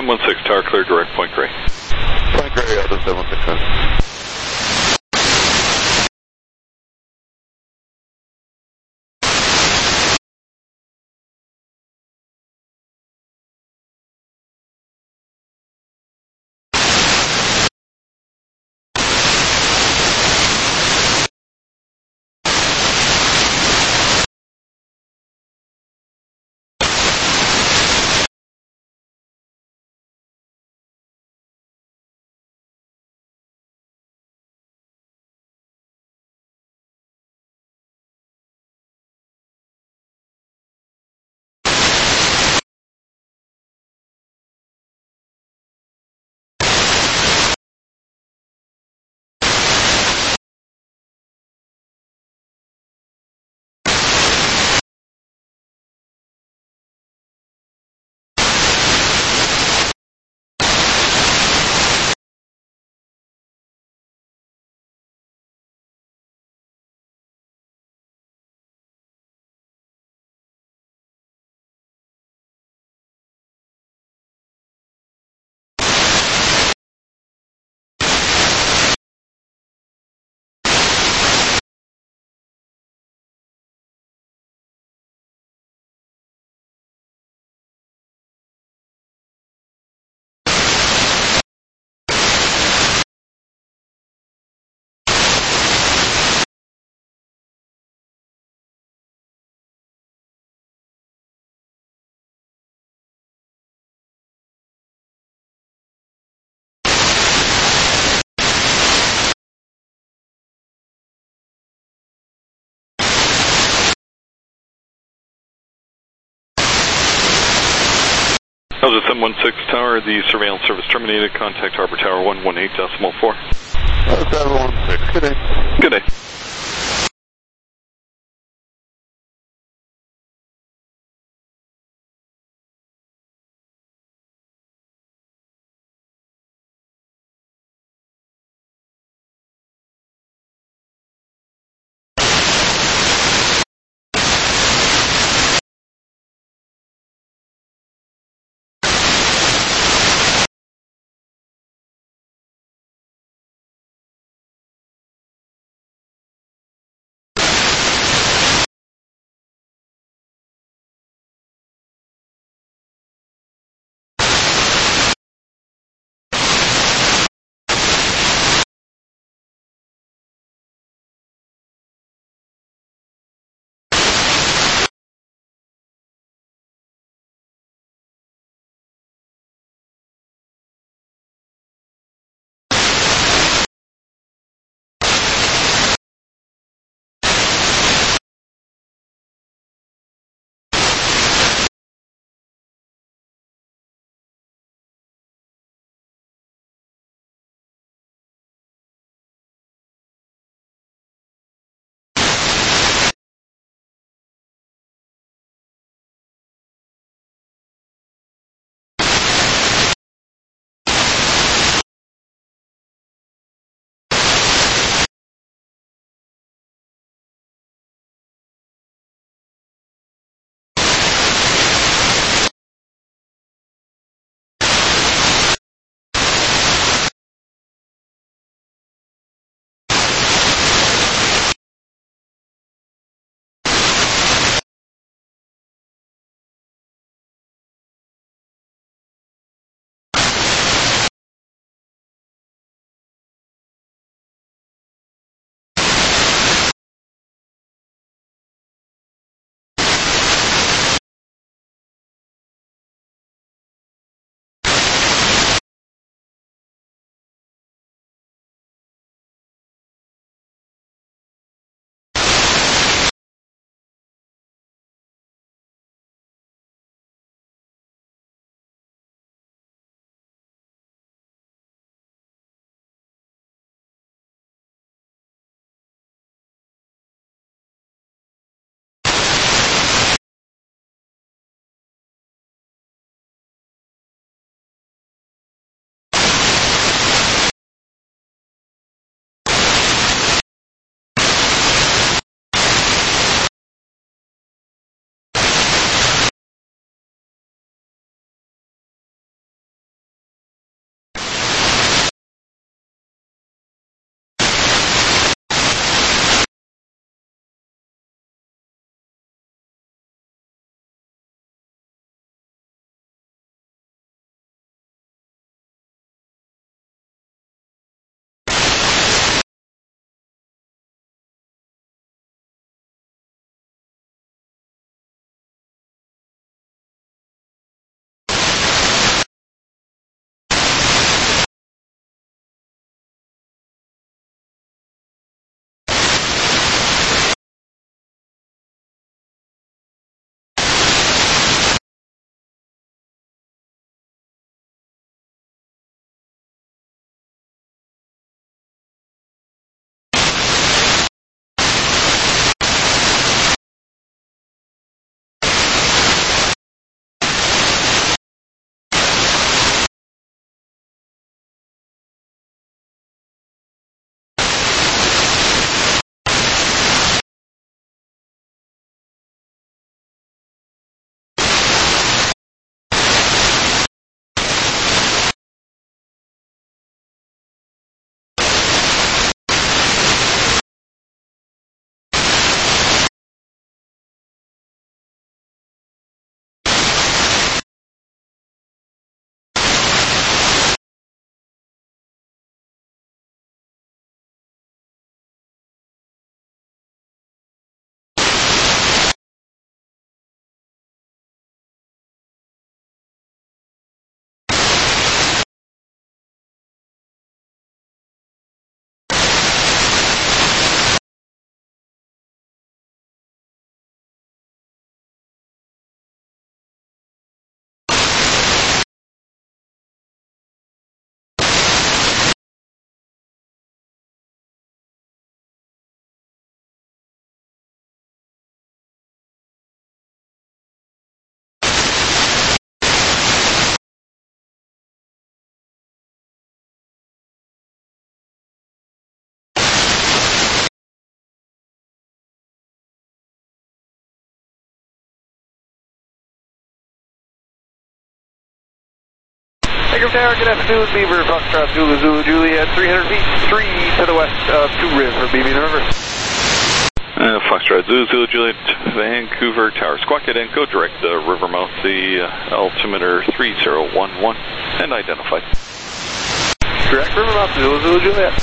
seven one six tower clear direct Point Grey. Point Grey, Delta seven one six. Delta seven one six tower, the surveillance service terminated. Contact Harbor Tower one one eight decimal four. Delta seven one six, good day. Good day. Vancouver Tower, good afternoon, Beaver, Foxtrot, Zulu, Zulu, Juliet, three hundred feet, three to the west of Two River, B B River. Uh, Foxtrot, Zulu, Zulu, Juliet, Vancouver Tower, Squawk it and go direct the river mouth, the uh, altimeter three zero one one, and identify. Direct river mouth, Zulu, Zulu, Juliet.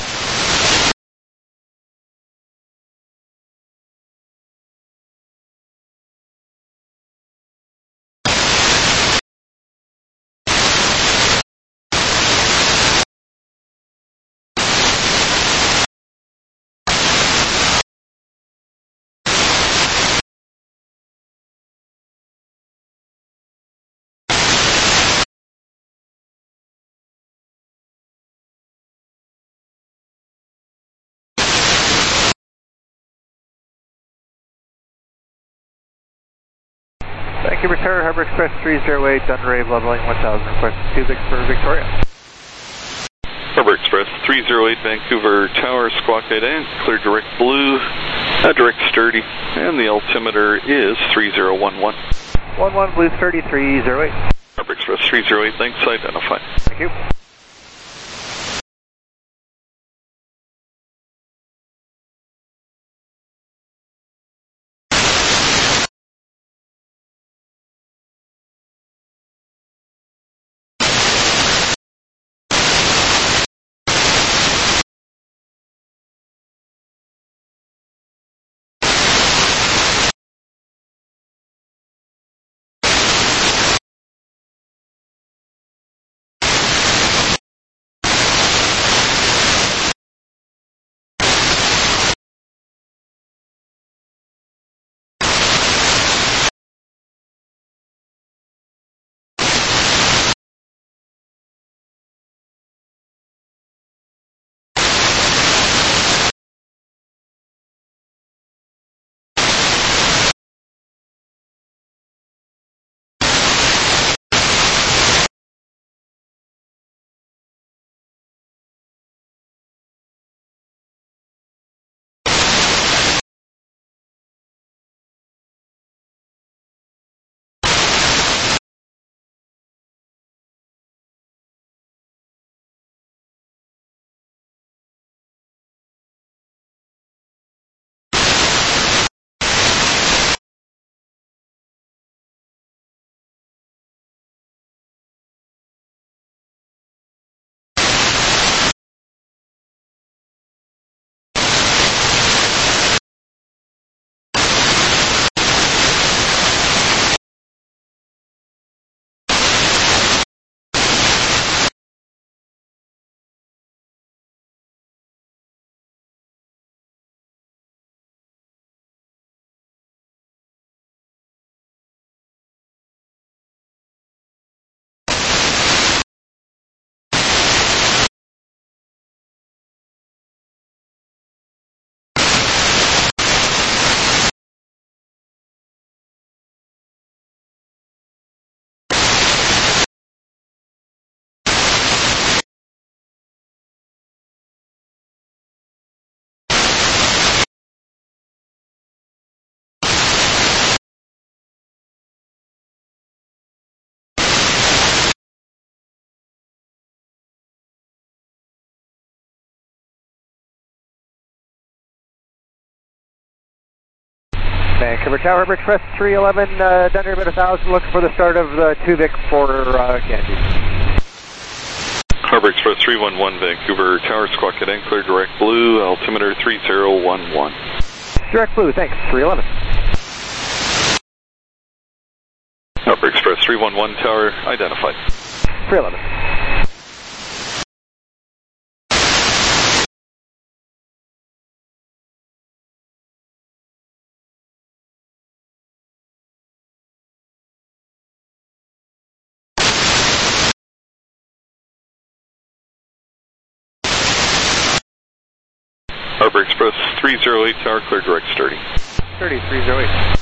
Vancouver Tower, Harbor Express three zero eight, Dunrave, leveling one thousand, request two Vic for Victoria. Harbor Express three zero eight, Vancouver Tower, Squawk eight and clear direct blue, uh, direct sturdy, and the altimeter is three zero one one. one one, blue sturdy, three zero eight. Harbor Express three zero eight, thanks, identify. Thank you. Vancouver Tower, Harbor Express three eleven, uh, Dunrave at one thousand, looking for the start of the two Vic for uh, Candy. Harbor Express three one one, Vancouver Tower, Squawk it and clear direct blue, altimeter three zero one one. Direct blue, thanks, three eleven. Harbor Express three one one, Tower, identified. three eleven. Harbor Express three zero eight, Tower, clear direct sturdy. Sturdy, three zero eight.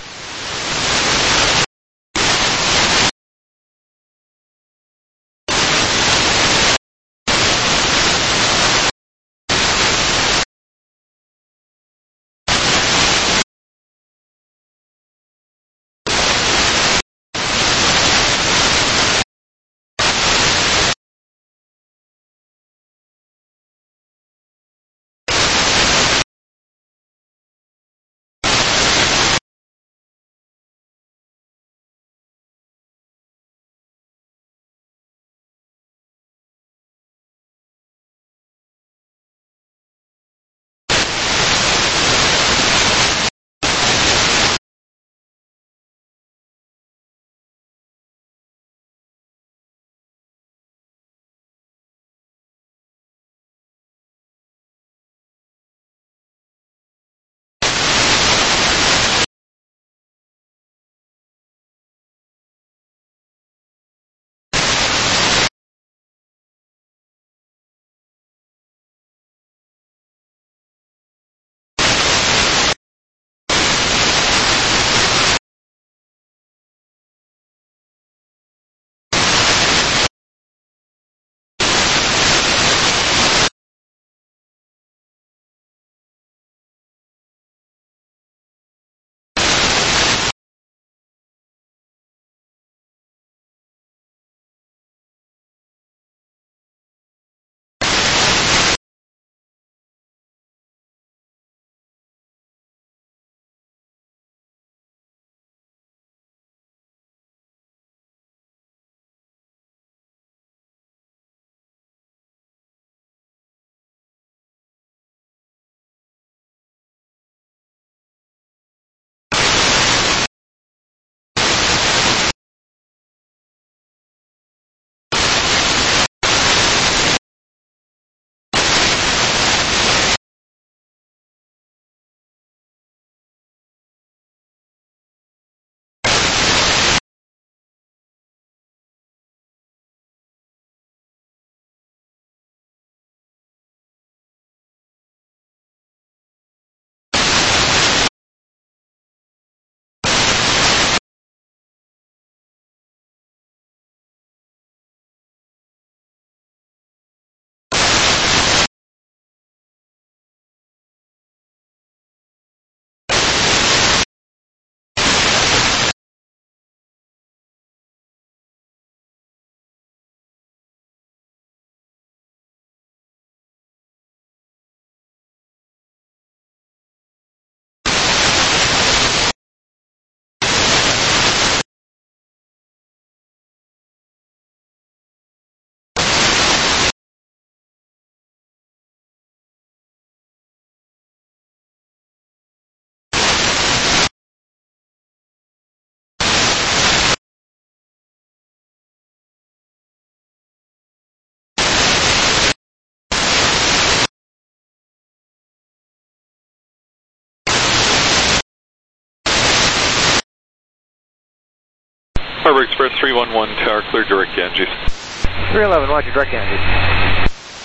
Harbor Express three one one Tower, clear direct Ganges. three eleven, roger, direct Ganges.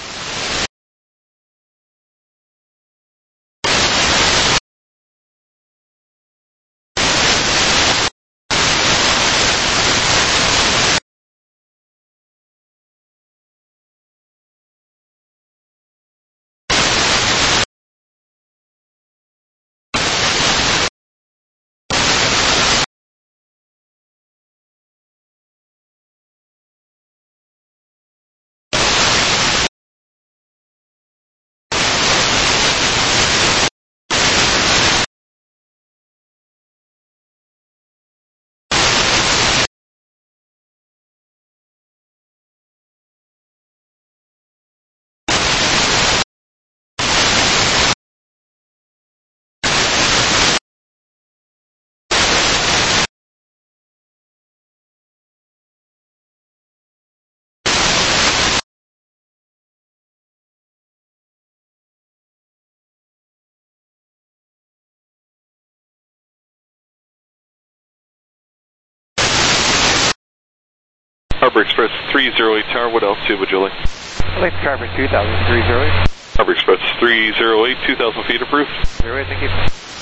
Harbor Express three zero eight Tower, what altitude would you like? I'd like traffic two thousand, three zero eight. Harbor Express three zero eight, two thousand feet approved. zero eight, thank you.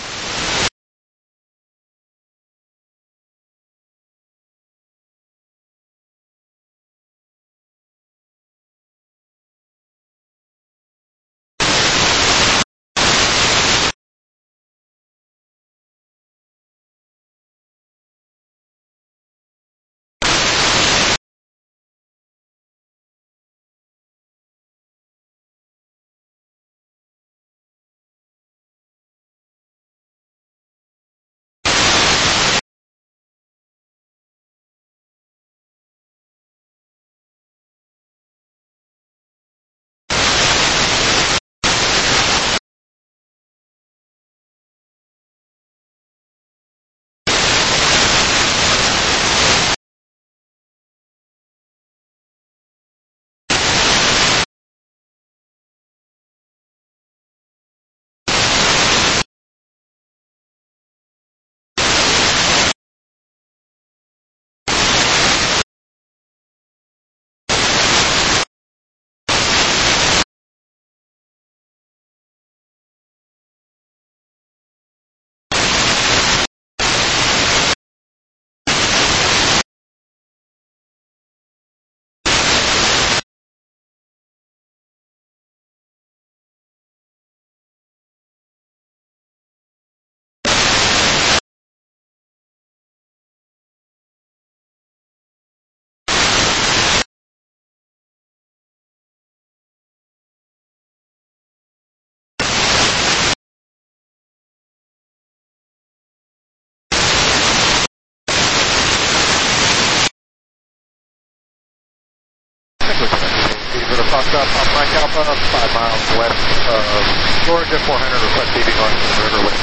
With a Fox up on Mike Alpha, five miles west of Georgia, four hundred, request B B north of the river with.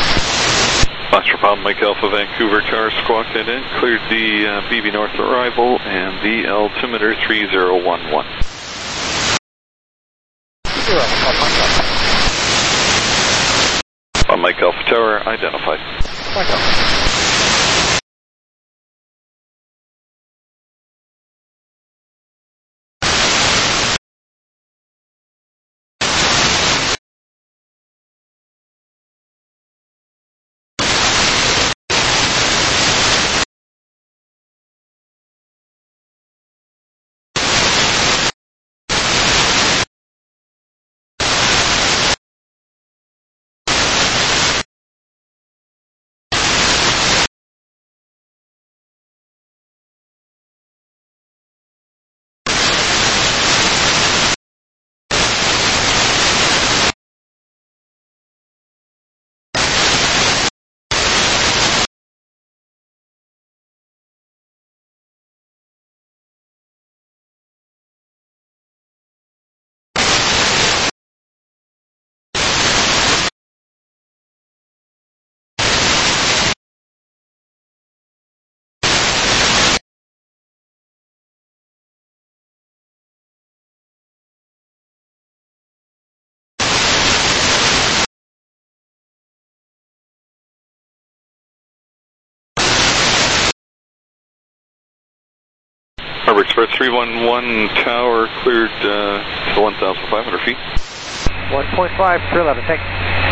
Foster Pop, Mike Alpha, Vancouver Tower, squawk that in, cleared the uh, B B North arrival and the altimeter three zero one one. Zero, on Mike Alpha. On Mike Alpha Tower, identified. Mike Alpha. Harbor Express three one one tower cleared uh, to one thousand five hundred feet. one point five, three eleven, thanks.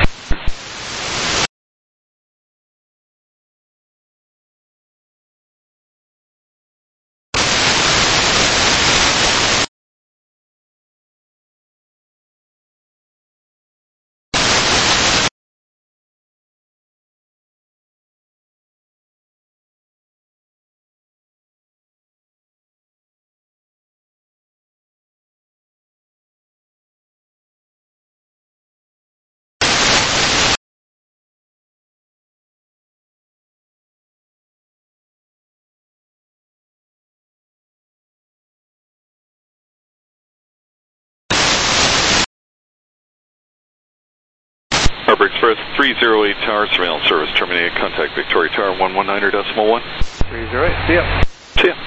Harbor Express three oh eight tower, surveillance service terminated. Contact Victoria Tower one one nine decimal one. three oh eight, see ya. See ya.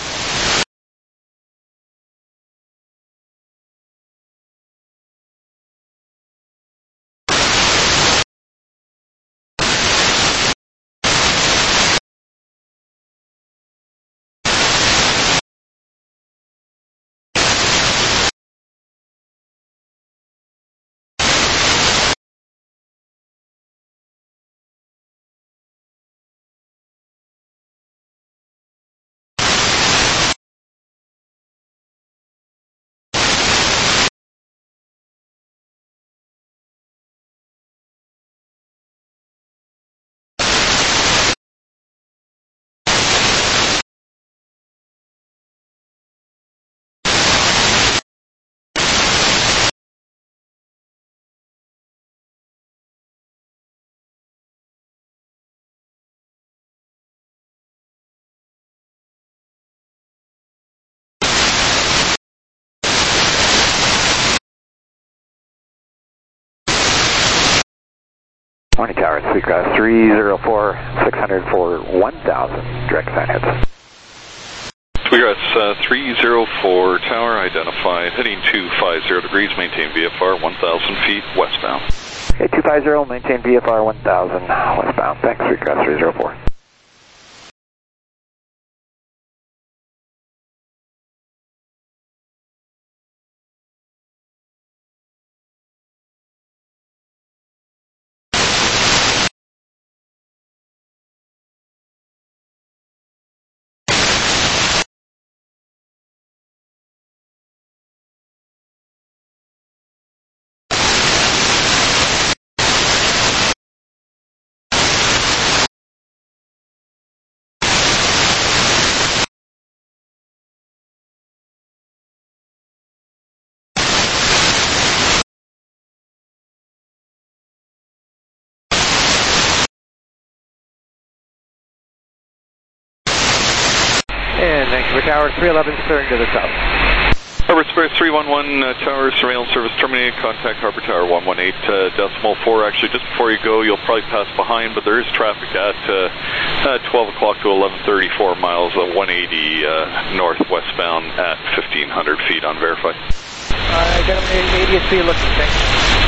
Morning Tower, Sweetgrass three oh four, six hundred for one thousand, direct sign heads. Sweetgrass uh, three oh four tower identified, heading two fifty degrees, maintain V F R one thousand feet westbound. Okay, two fifty, maintain V F R one thousand westbound, thanks, Sweetgrass three oh four. And Vancouver Tower three eleven, clearing to the south. Harbor Express three one one uh, tower, surveillance service terminated. Contact Harbor Tower one one eight uh, decimal four. Actually, just before you go, you'll probably pass behind, but there is traffic at uh, uh, twelve o'clock to eleven thirty-four miles, uh, one eighty uh, northwestbound at fifteen hundred feet unverified. I got an A D S P looking, thanks.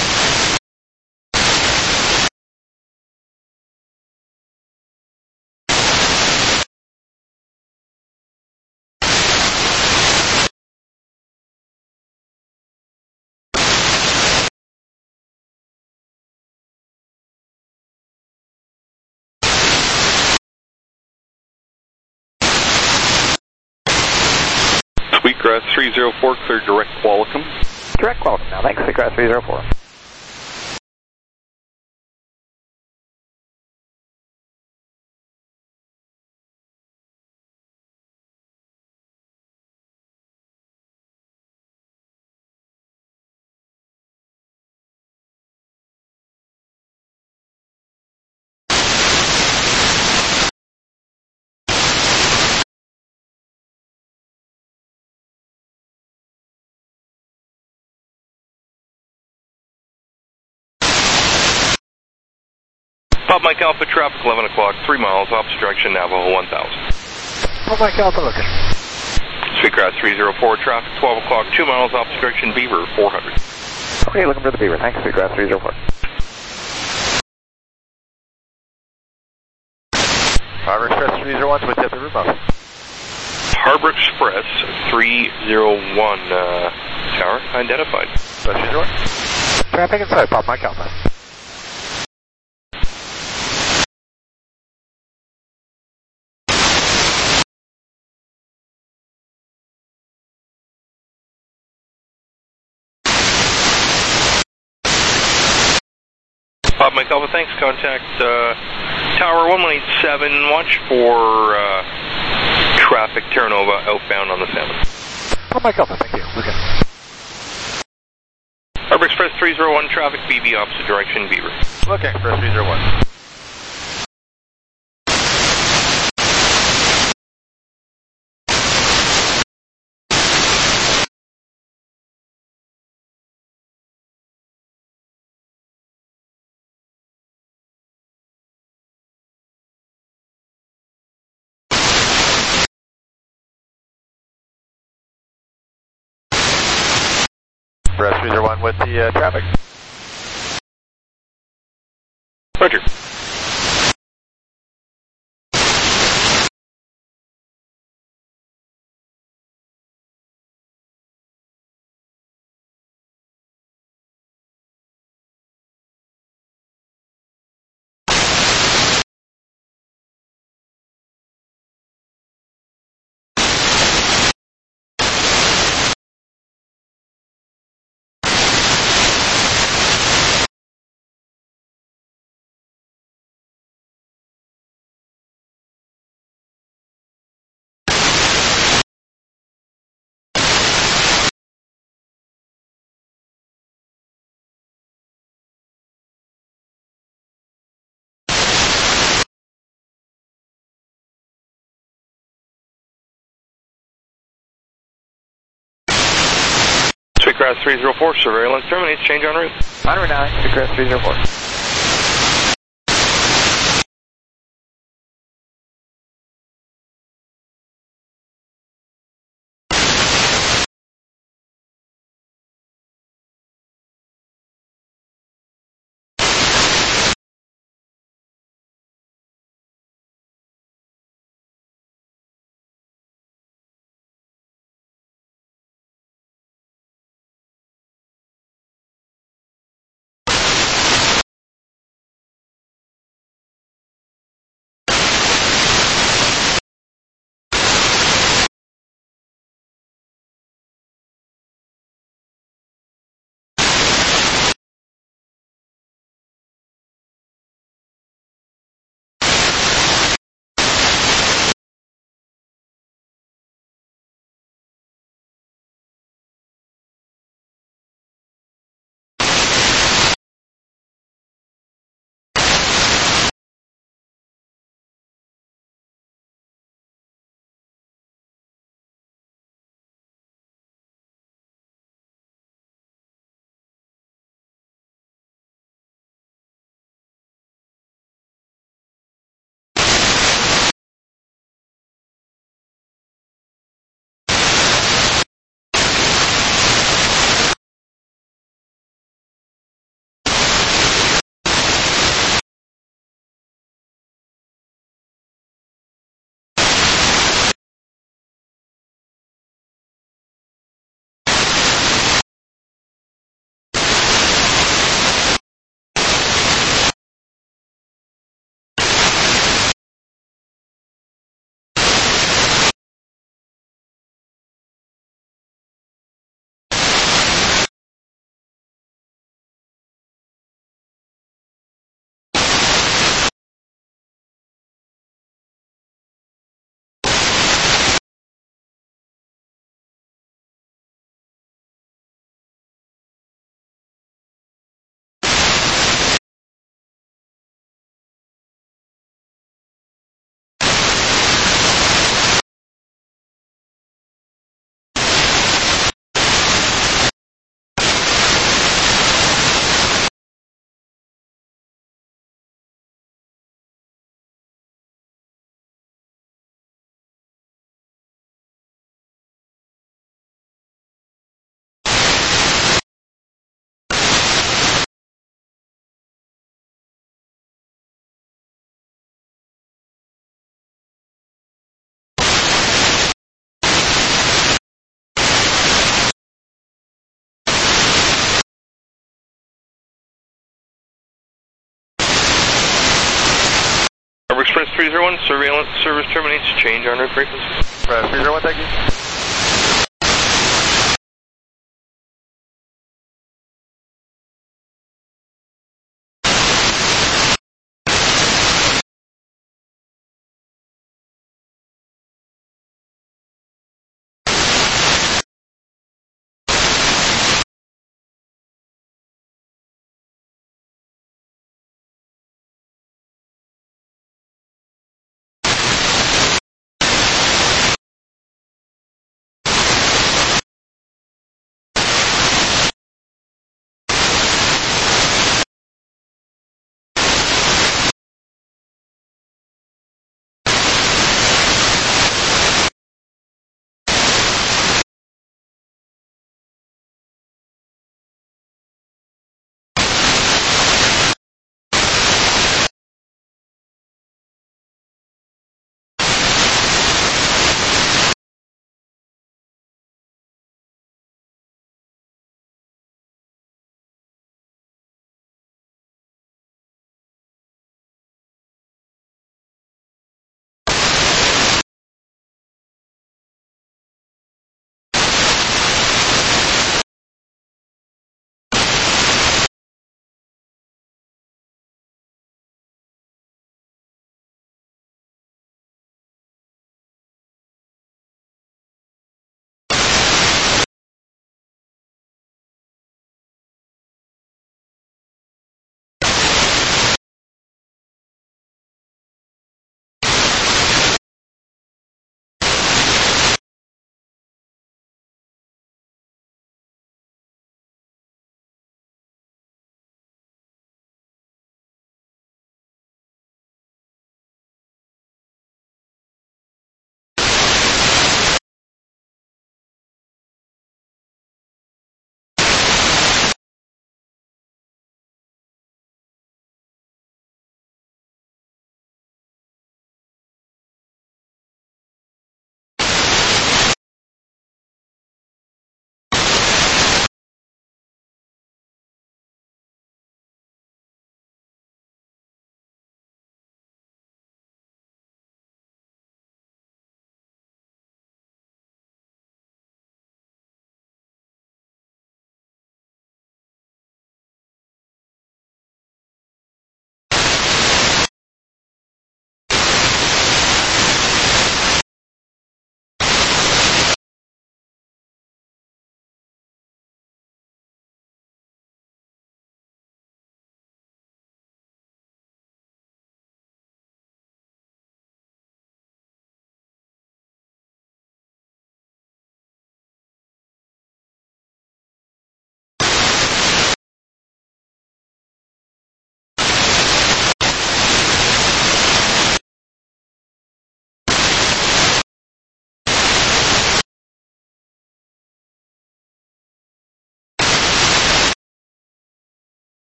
Sweetgrass three oh four, clear direct Qualicum. Direct Qualicum now, thanks, Sweetgrass three oh four. Pop Mike Alpha, traffic eleven o'clock, three miles, opposite direction, Navajo one thousand. Pop Mike Alpha looking. Sweetgrass three oh four, traffic twelve o'clock, two miles, opposite direction, Beaver four hundred. Okay, looking for the Beaver, thanks, Sweetgrass three oh four. Harbor Express three oh one, with the room up. Harbor Express three zero one, uh, tower identified. Express three zero one. Traffic inside, Pop Mike Alpha. Pop Mike Alpha, thanks. Contact uh, Tower one one eight seven. Watch for uh, traffic Terranova outbound on the salmon. Pop Mike Alpha, thank you. Okay. Harbor Express three zero one, traffic B B opposite direction, Beaver. Okay, Express three zero one. Express three zero one with the uh, traffic. Roger. Switchgrass three zero four, surveillance terminates, change en route. On route nine, Switchgrass three zero four. three zero one, surveillance service terminates, change en route frequency. Uh, three zero one, thank you.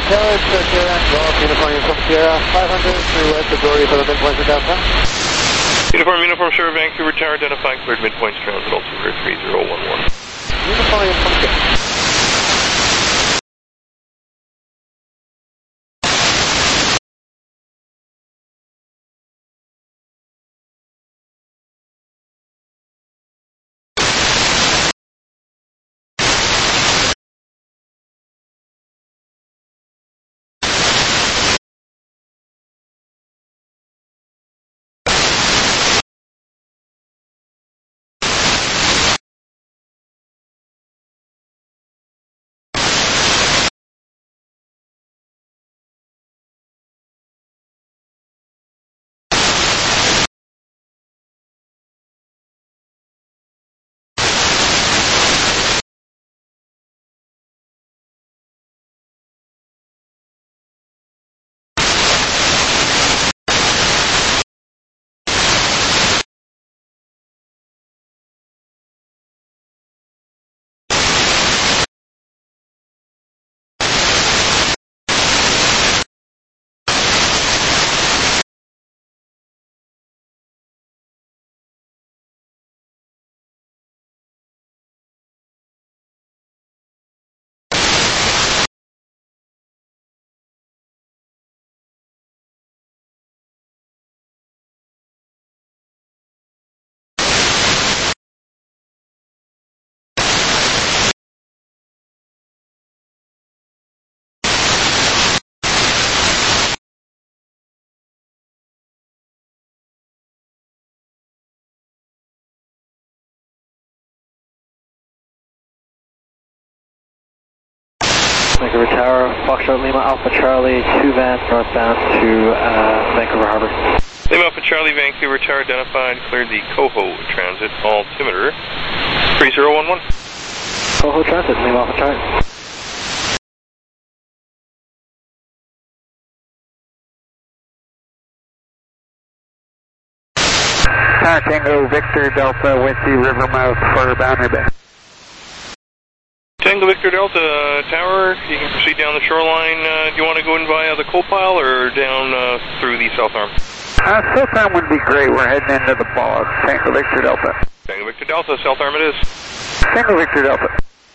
Tower, it's uh, Sierra, Golf, Uniform, Uniform, Sierra, five hundred through west, authority for the midpoint of downtown. Uniform, Uniform, Sierra, Vancouver Tower, identifying cleared midpoints transit, altimeter three zero one one. Uniform, Uniform, Sierra. Vancouver Tower, Foxtrot Lima Alpha Charlie, two vans northbound to uh, Vancouver Harbor. Lima Alpha Charlie, Vancouver Tower, identified, cleared the Coho Transit, altimeter three zero one one. Coho Transit, Lima Alpha Charlie. Tower Tango Victor Delta with the river mouth for boundary bay. Tango Victor Delta Tower, you can proceed down the shoreline. Uh, do you want to go in via the coal pile or down uh, through the south arm? Uh, south arm would be great. We're heading into the bog. Tango Victor Delta. Tango Victor Delta, south arm it is. Tango Victor Delta.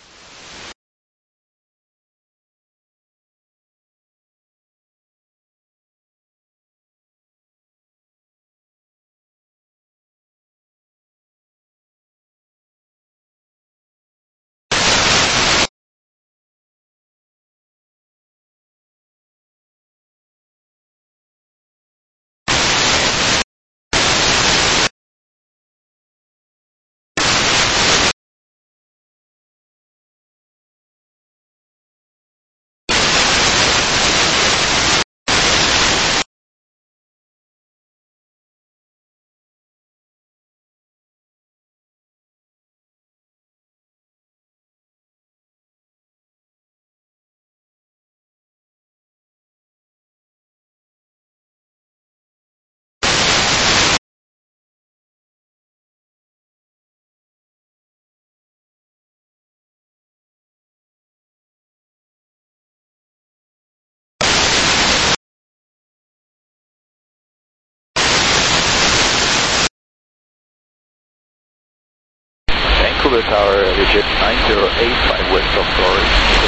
Vancouver Tower, digit nine zero eight five west of Florida.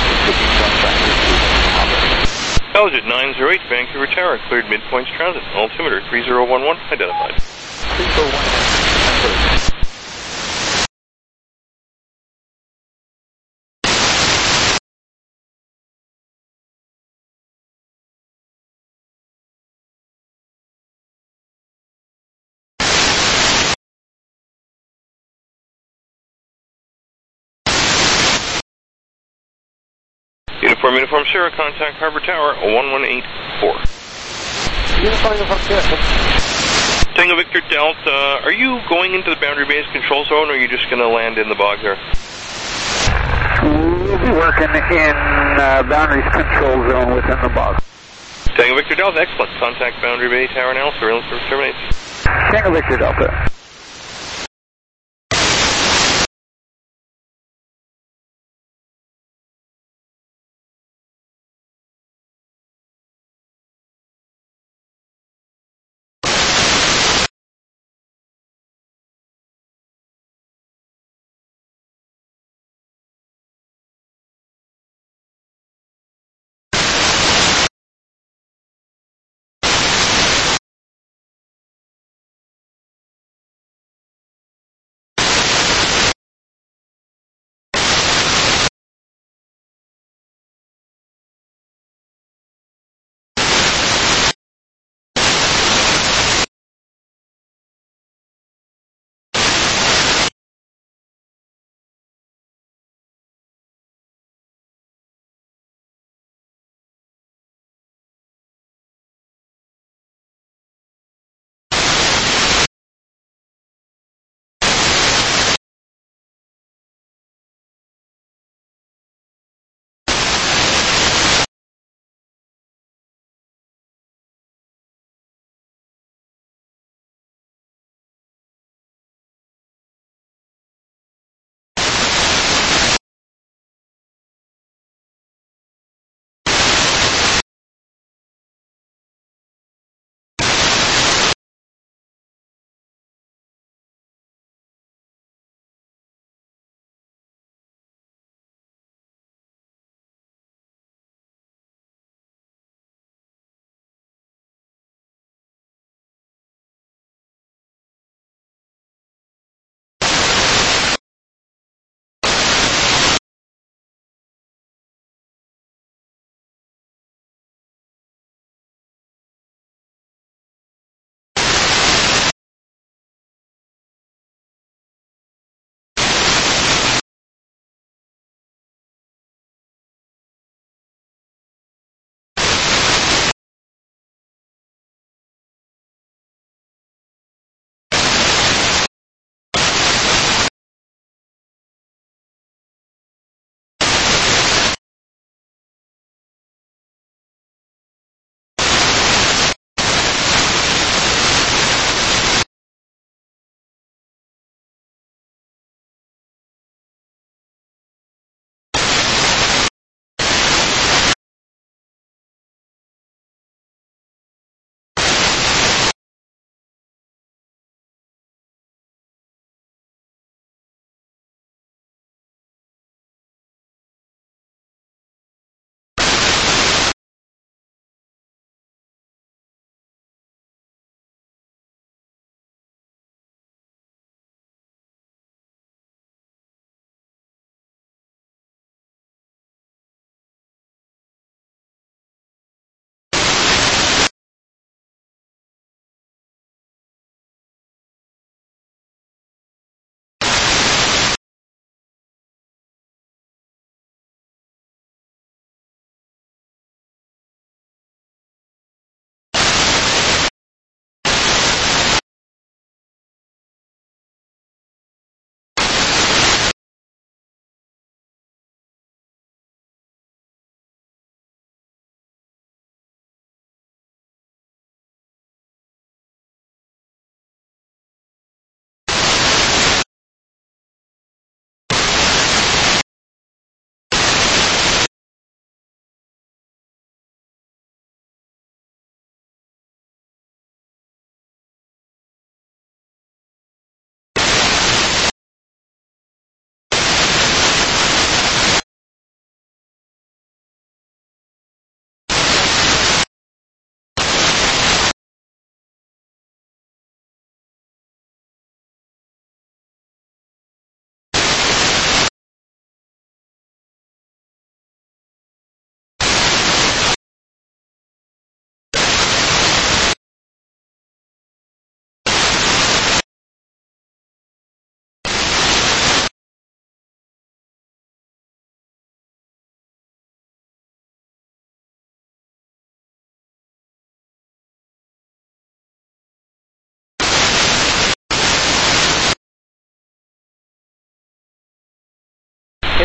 Digit nine zero eight, Vancouver Tower, cleared midpoints transit, altimeter three zero one one, identified. three zero one one. Uniform, Uniform Sierra, contact Harbor Tower, one one eight four. Uniform, Uniform Sierra. Tango Victor Delta, are you going into the boundary base control zone, or are you just going to land in the bog there? We'll be working in uh, boundaries control zone within the bog. Tango Victor Delta, excellent. Contact boundary bay tower now, surveillance service terminates. Tango Victor Delta.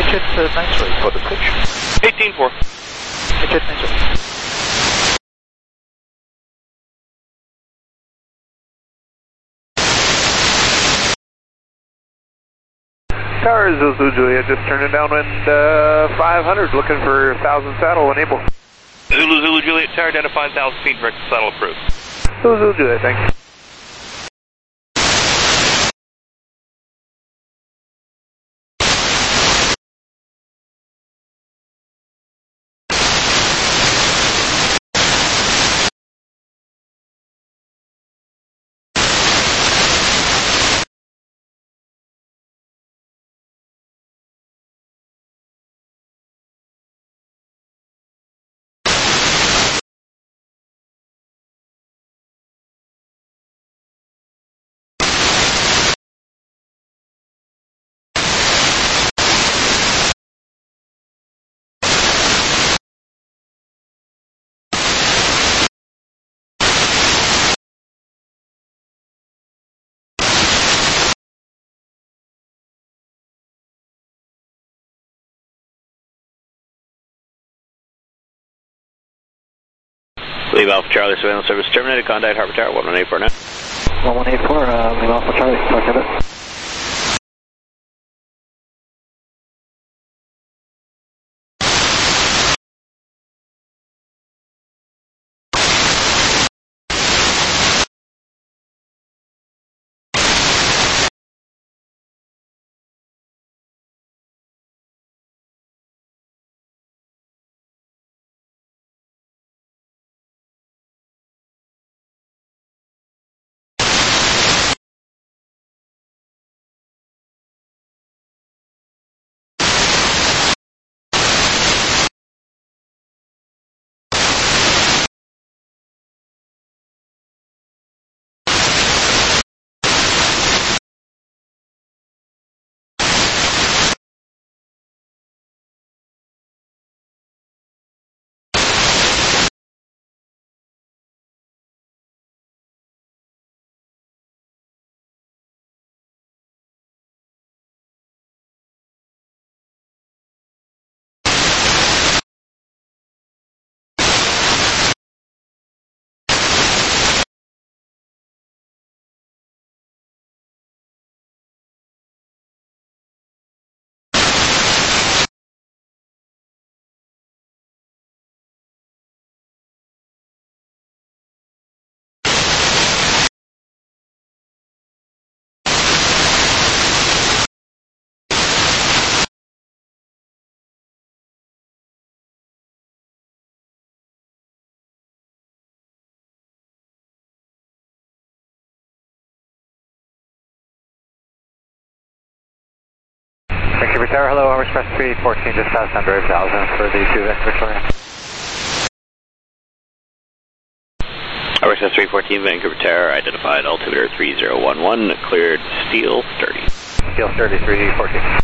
H H uh, nicely for the pitch. eighteen four. H H nicely. Tower Zulu Juliet, just turning downwind uh, five hundred, looking for one thousand saddle, enable. Zulu Zulu Juliet, tower identified, one thousand feet, direct saddle approved. Zulu Zulu Juliet, thanks. Leave Alpha Charlie, surveillance service terminated. Contact Harbor Tower, one one eight four now. one one eight four, uh, leave Alpha Charlie, talk to it. Vancouver Tower, hello, Harbor Express three fourteen, just past under one thousand for the two event Victoria. Harbor Express three fourteen, Vancouver Tower, identified altimeter three zero one one, cleared steel thirty. Steel thirty, three fourteen.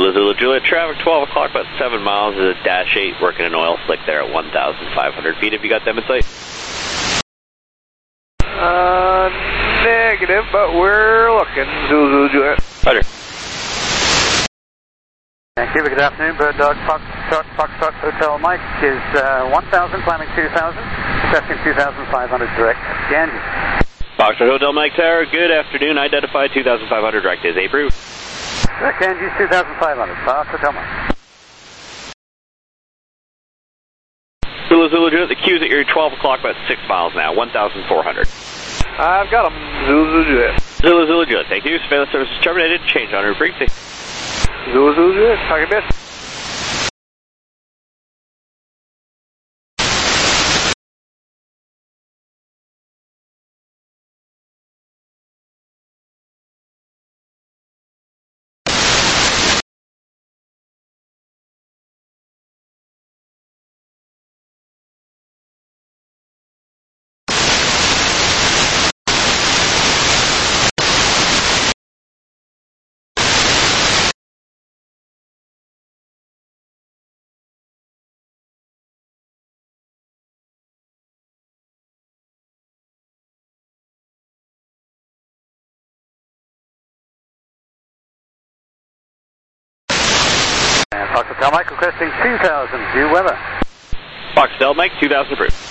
Zulu Zulu Juliet, traffic twelve o'clock, about seven miles, is a dash eight, working an oil slick there at one thousand five hundred feet. Have you got them in sight? Uh, negative, but we're looking. Zulu Zulu Juliet. Roger. Thank you. Good afternoon. Bird Dog Foxtrot, Foxtrot Hotel Mike is uh, one thousand, climbing two thousand, requesting two thousand five hundred direct. Ganges. Foxtrot Hotel Mike Tower, good afternoon. Identified two thousand five hundred direct is approved. Direct Ganges two thousand five hundred. Foxtrot Hotel Mike. Zulu Zulu Juliet, the Q's at your twelve o'clock, about six miles now, one thousand four hundred. I've got them. Zulu Zulu Juliet. Zulu Zulu Juliet, thank you. Surveillance service is terminated. Change on route frequency. Zulu Zulu Juliet, talk a bit. And Fox Hotel Mike requesting two thousand, due weather. Fox Hotel Mike, two thousand approved.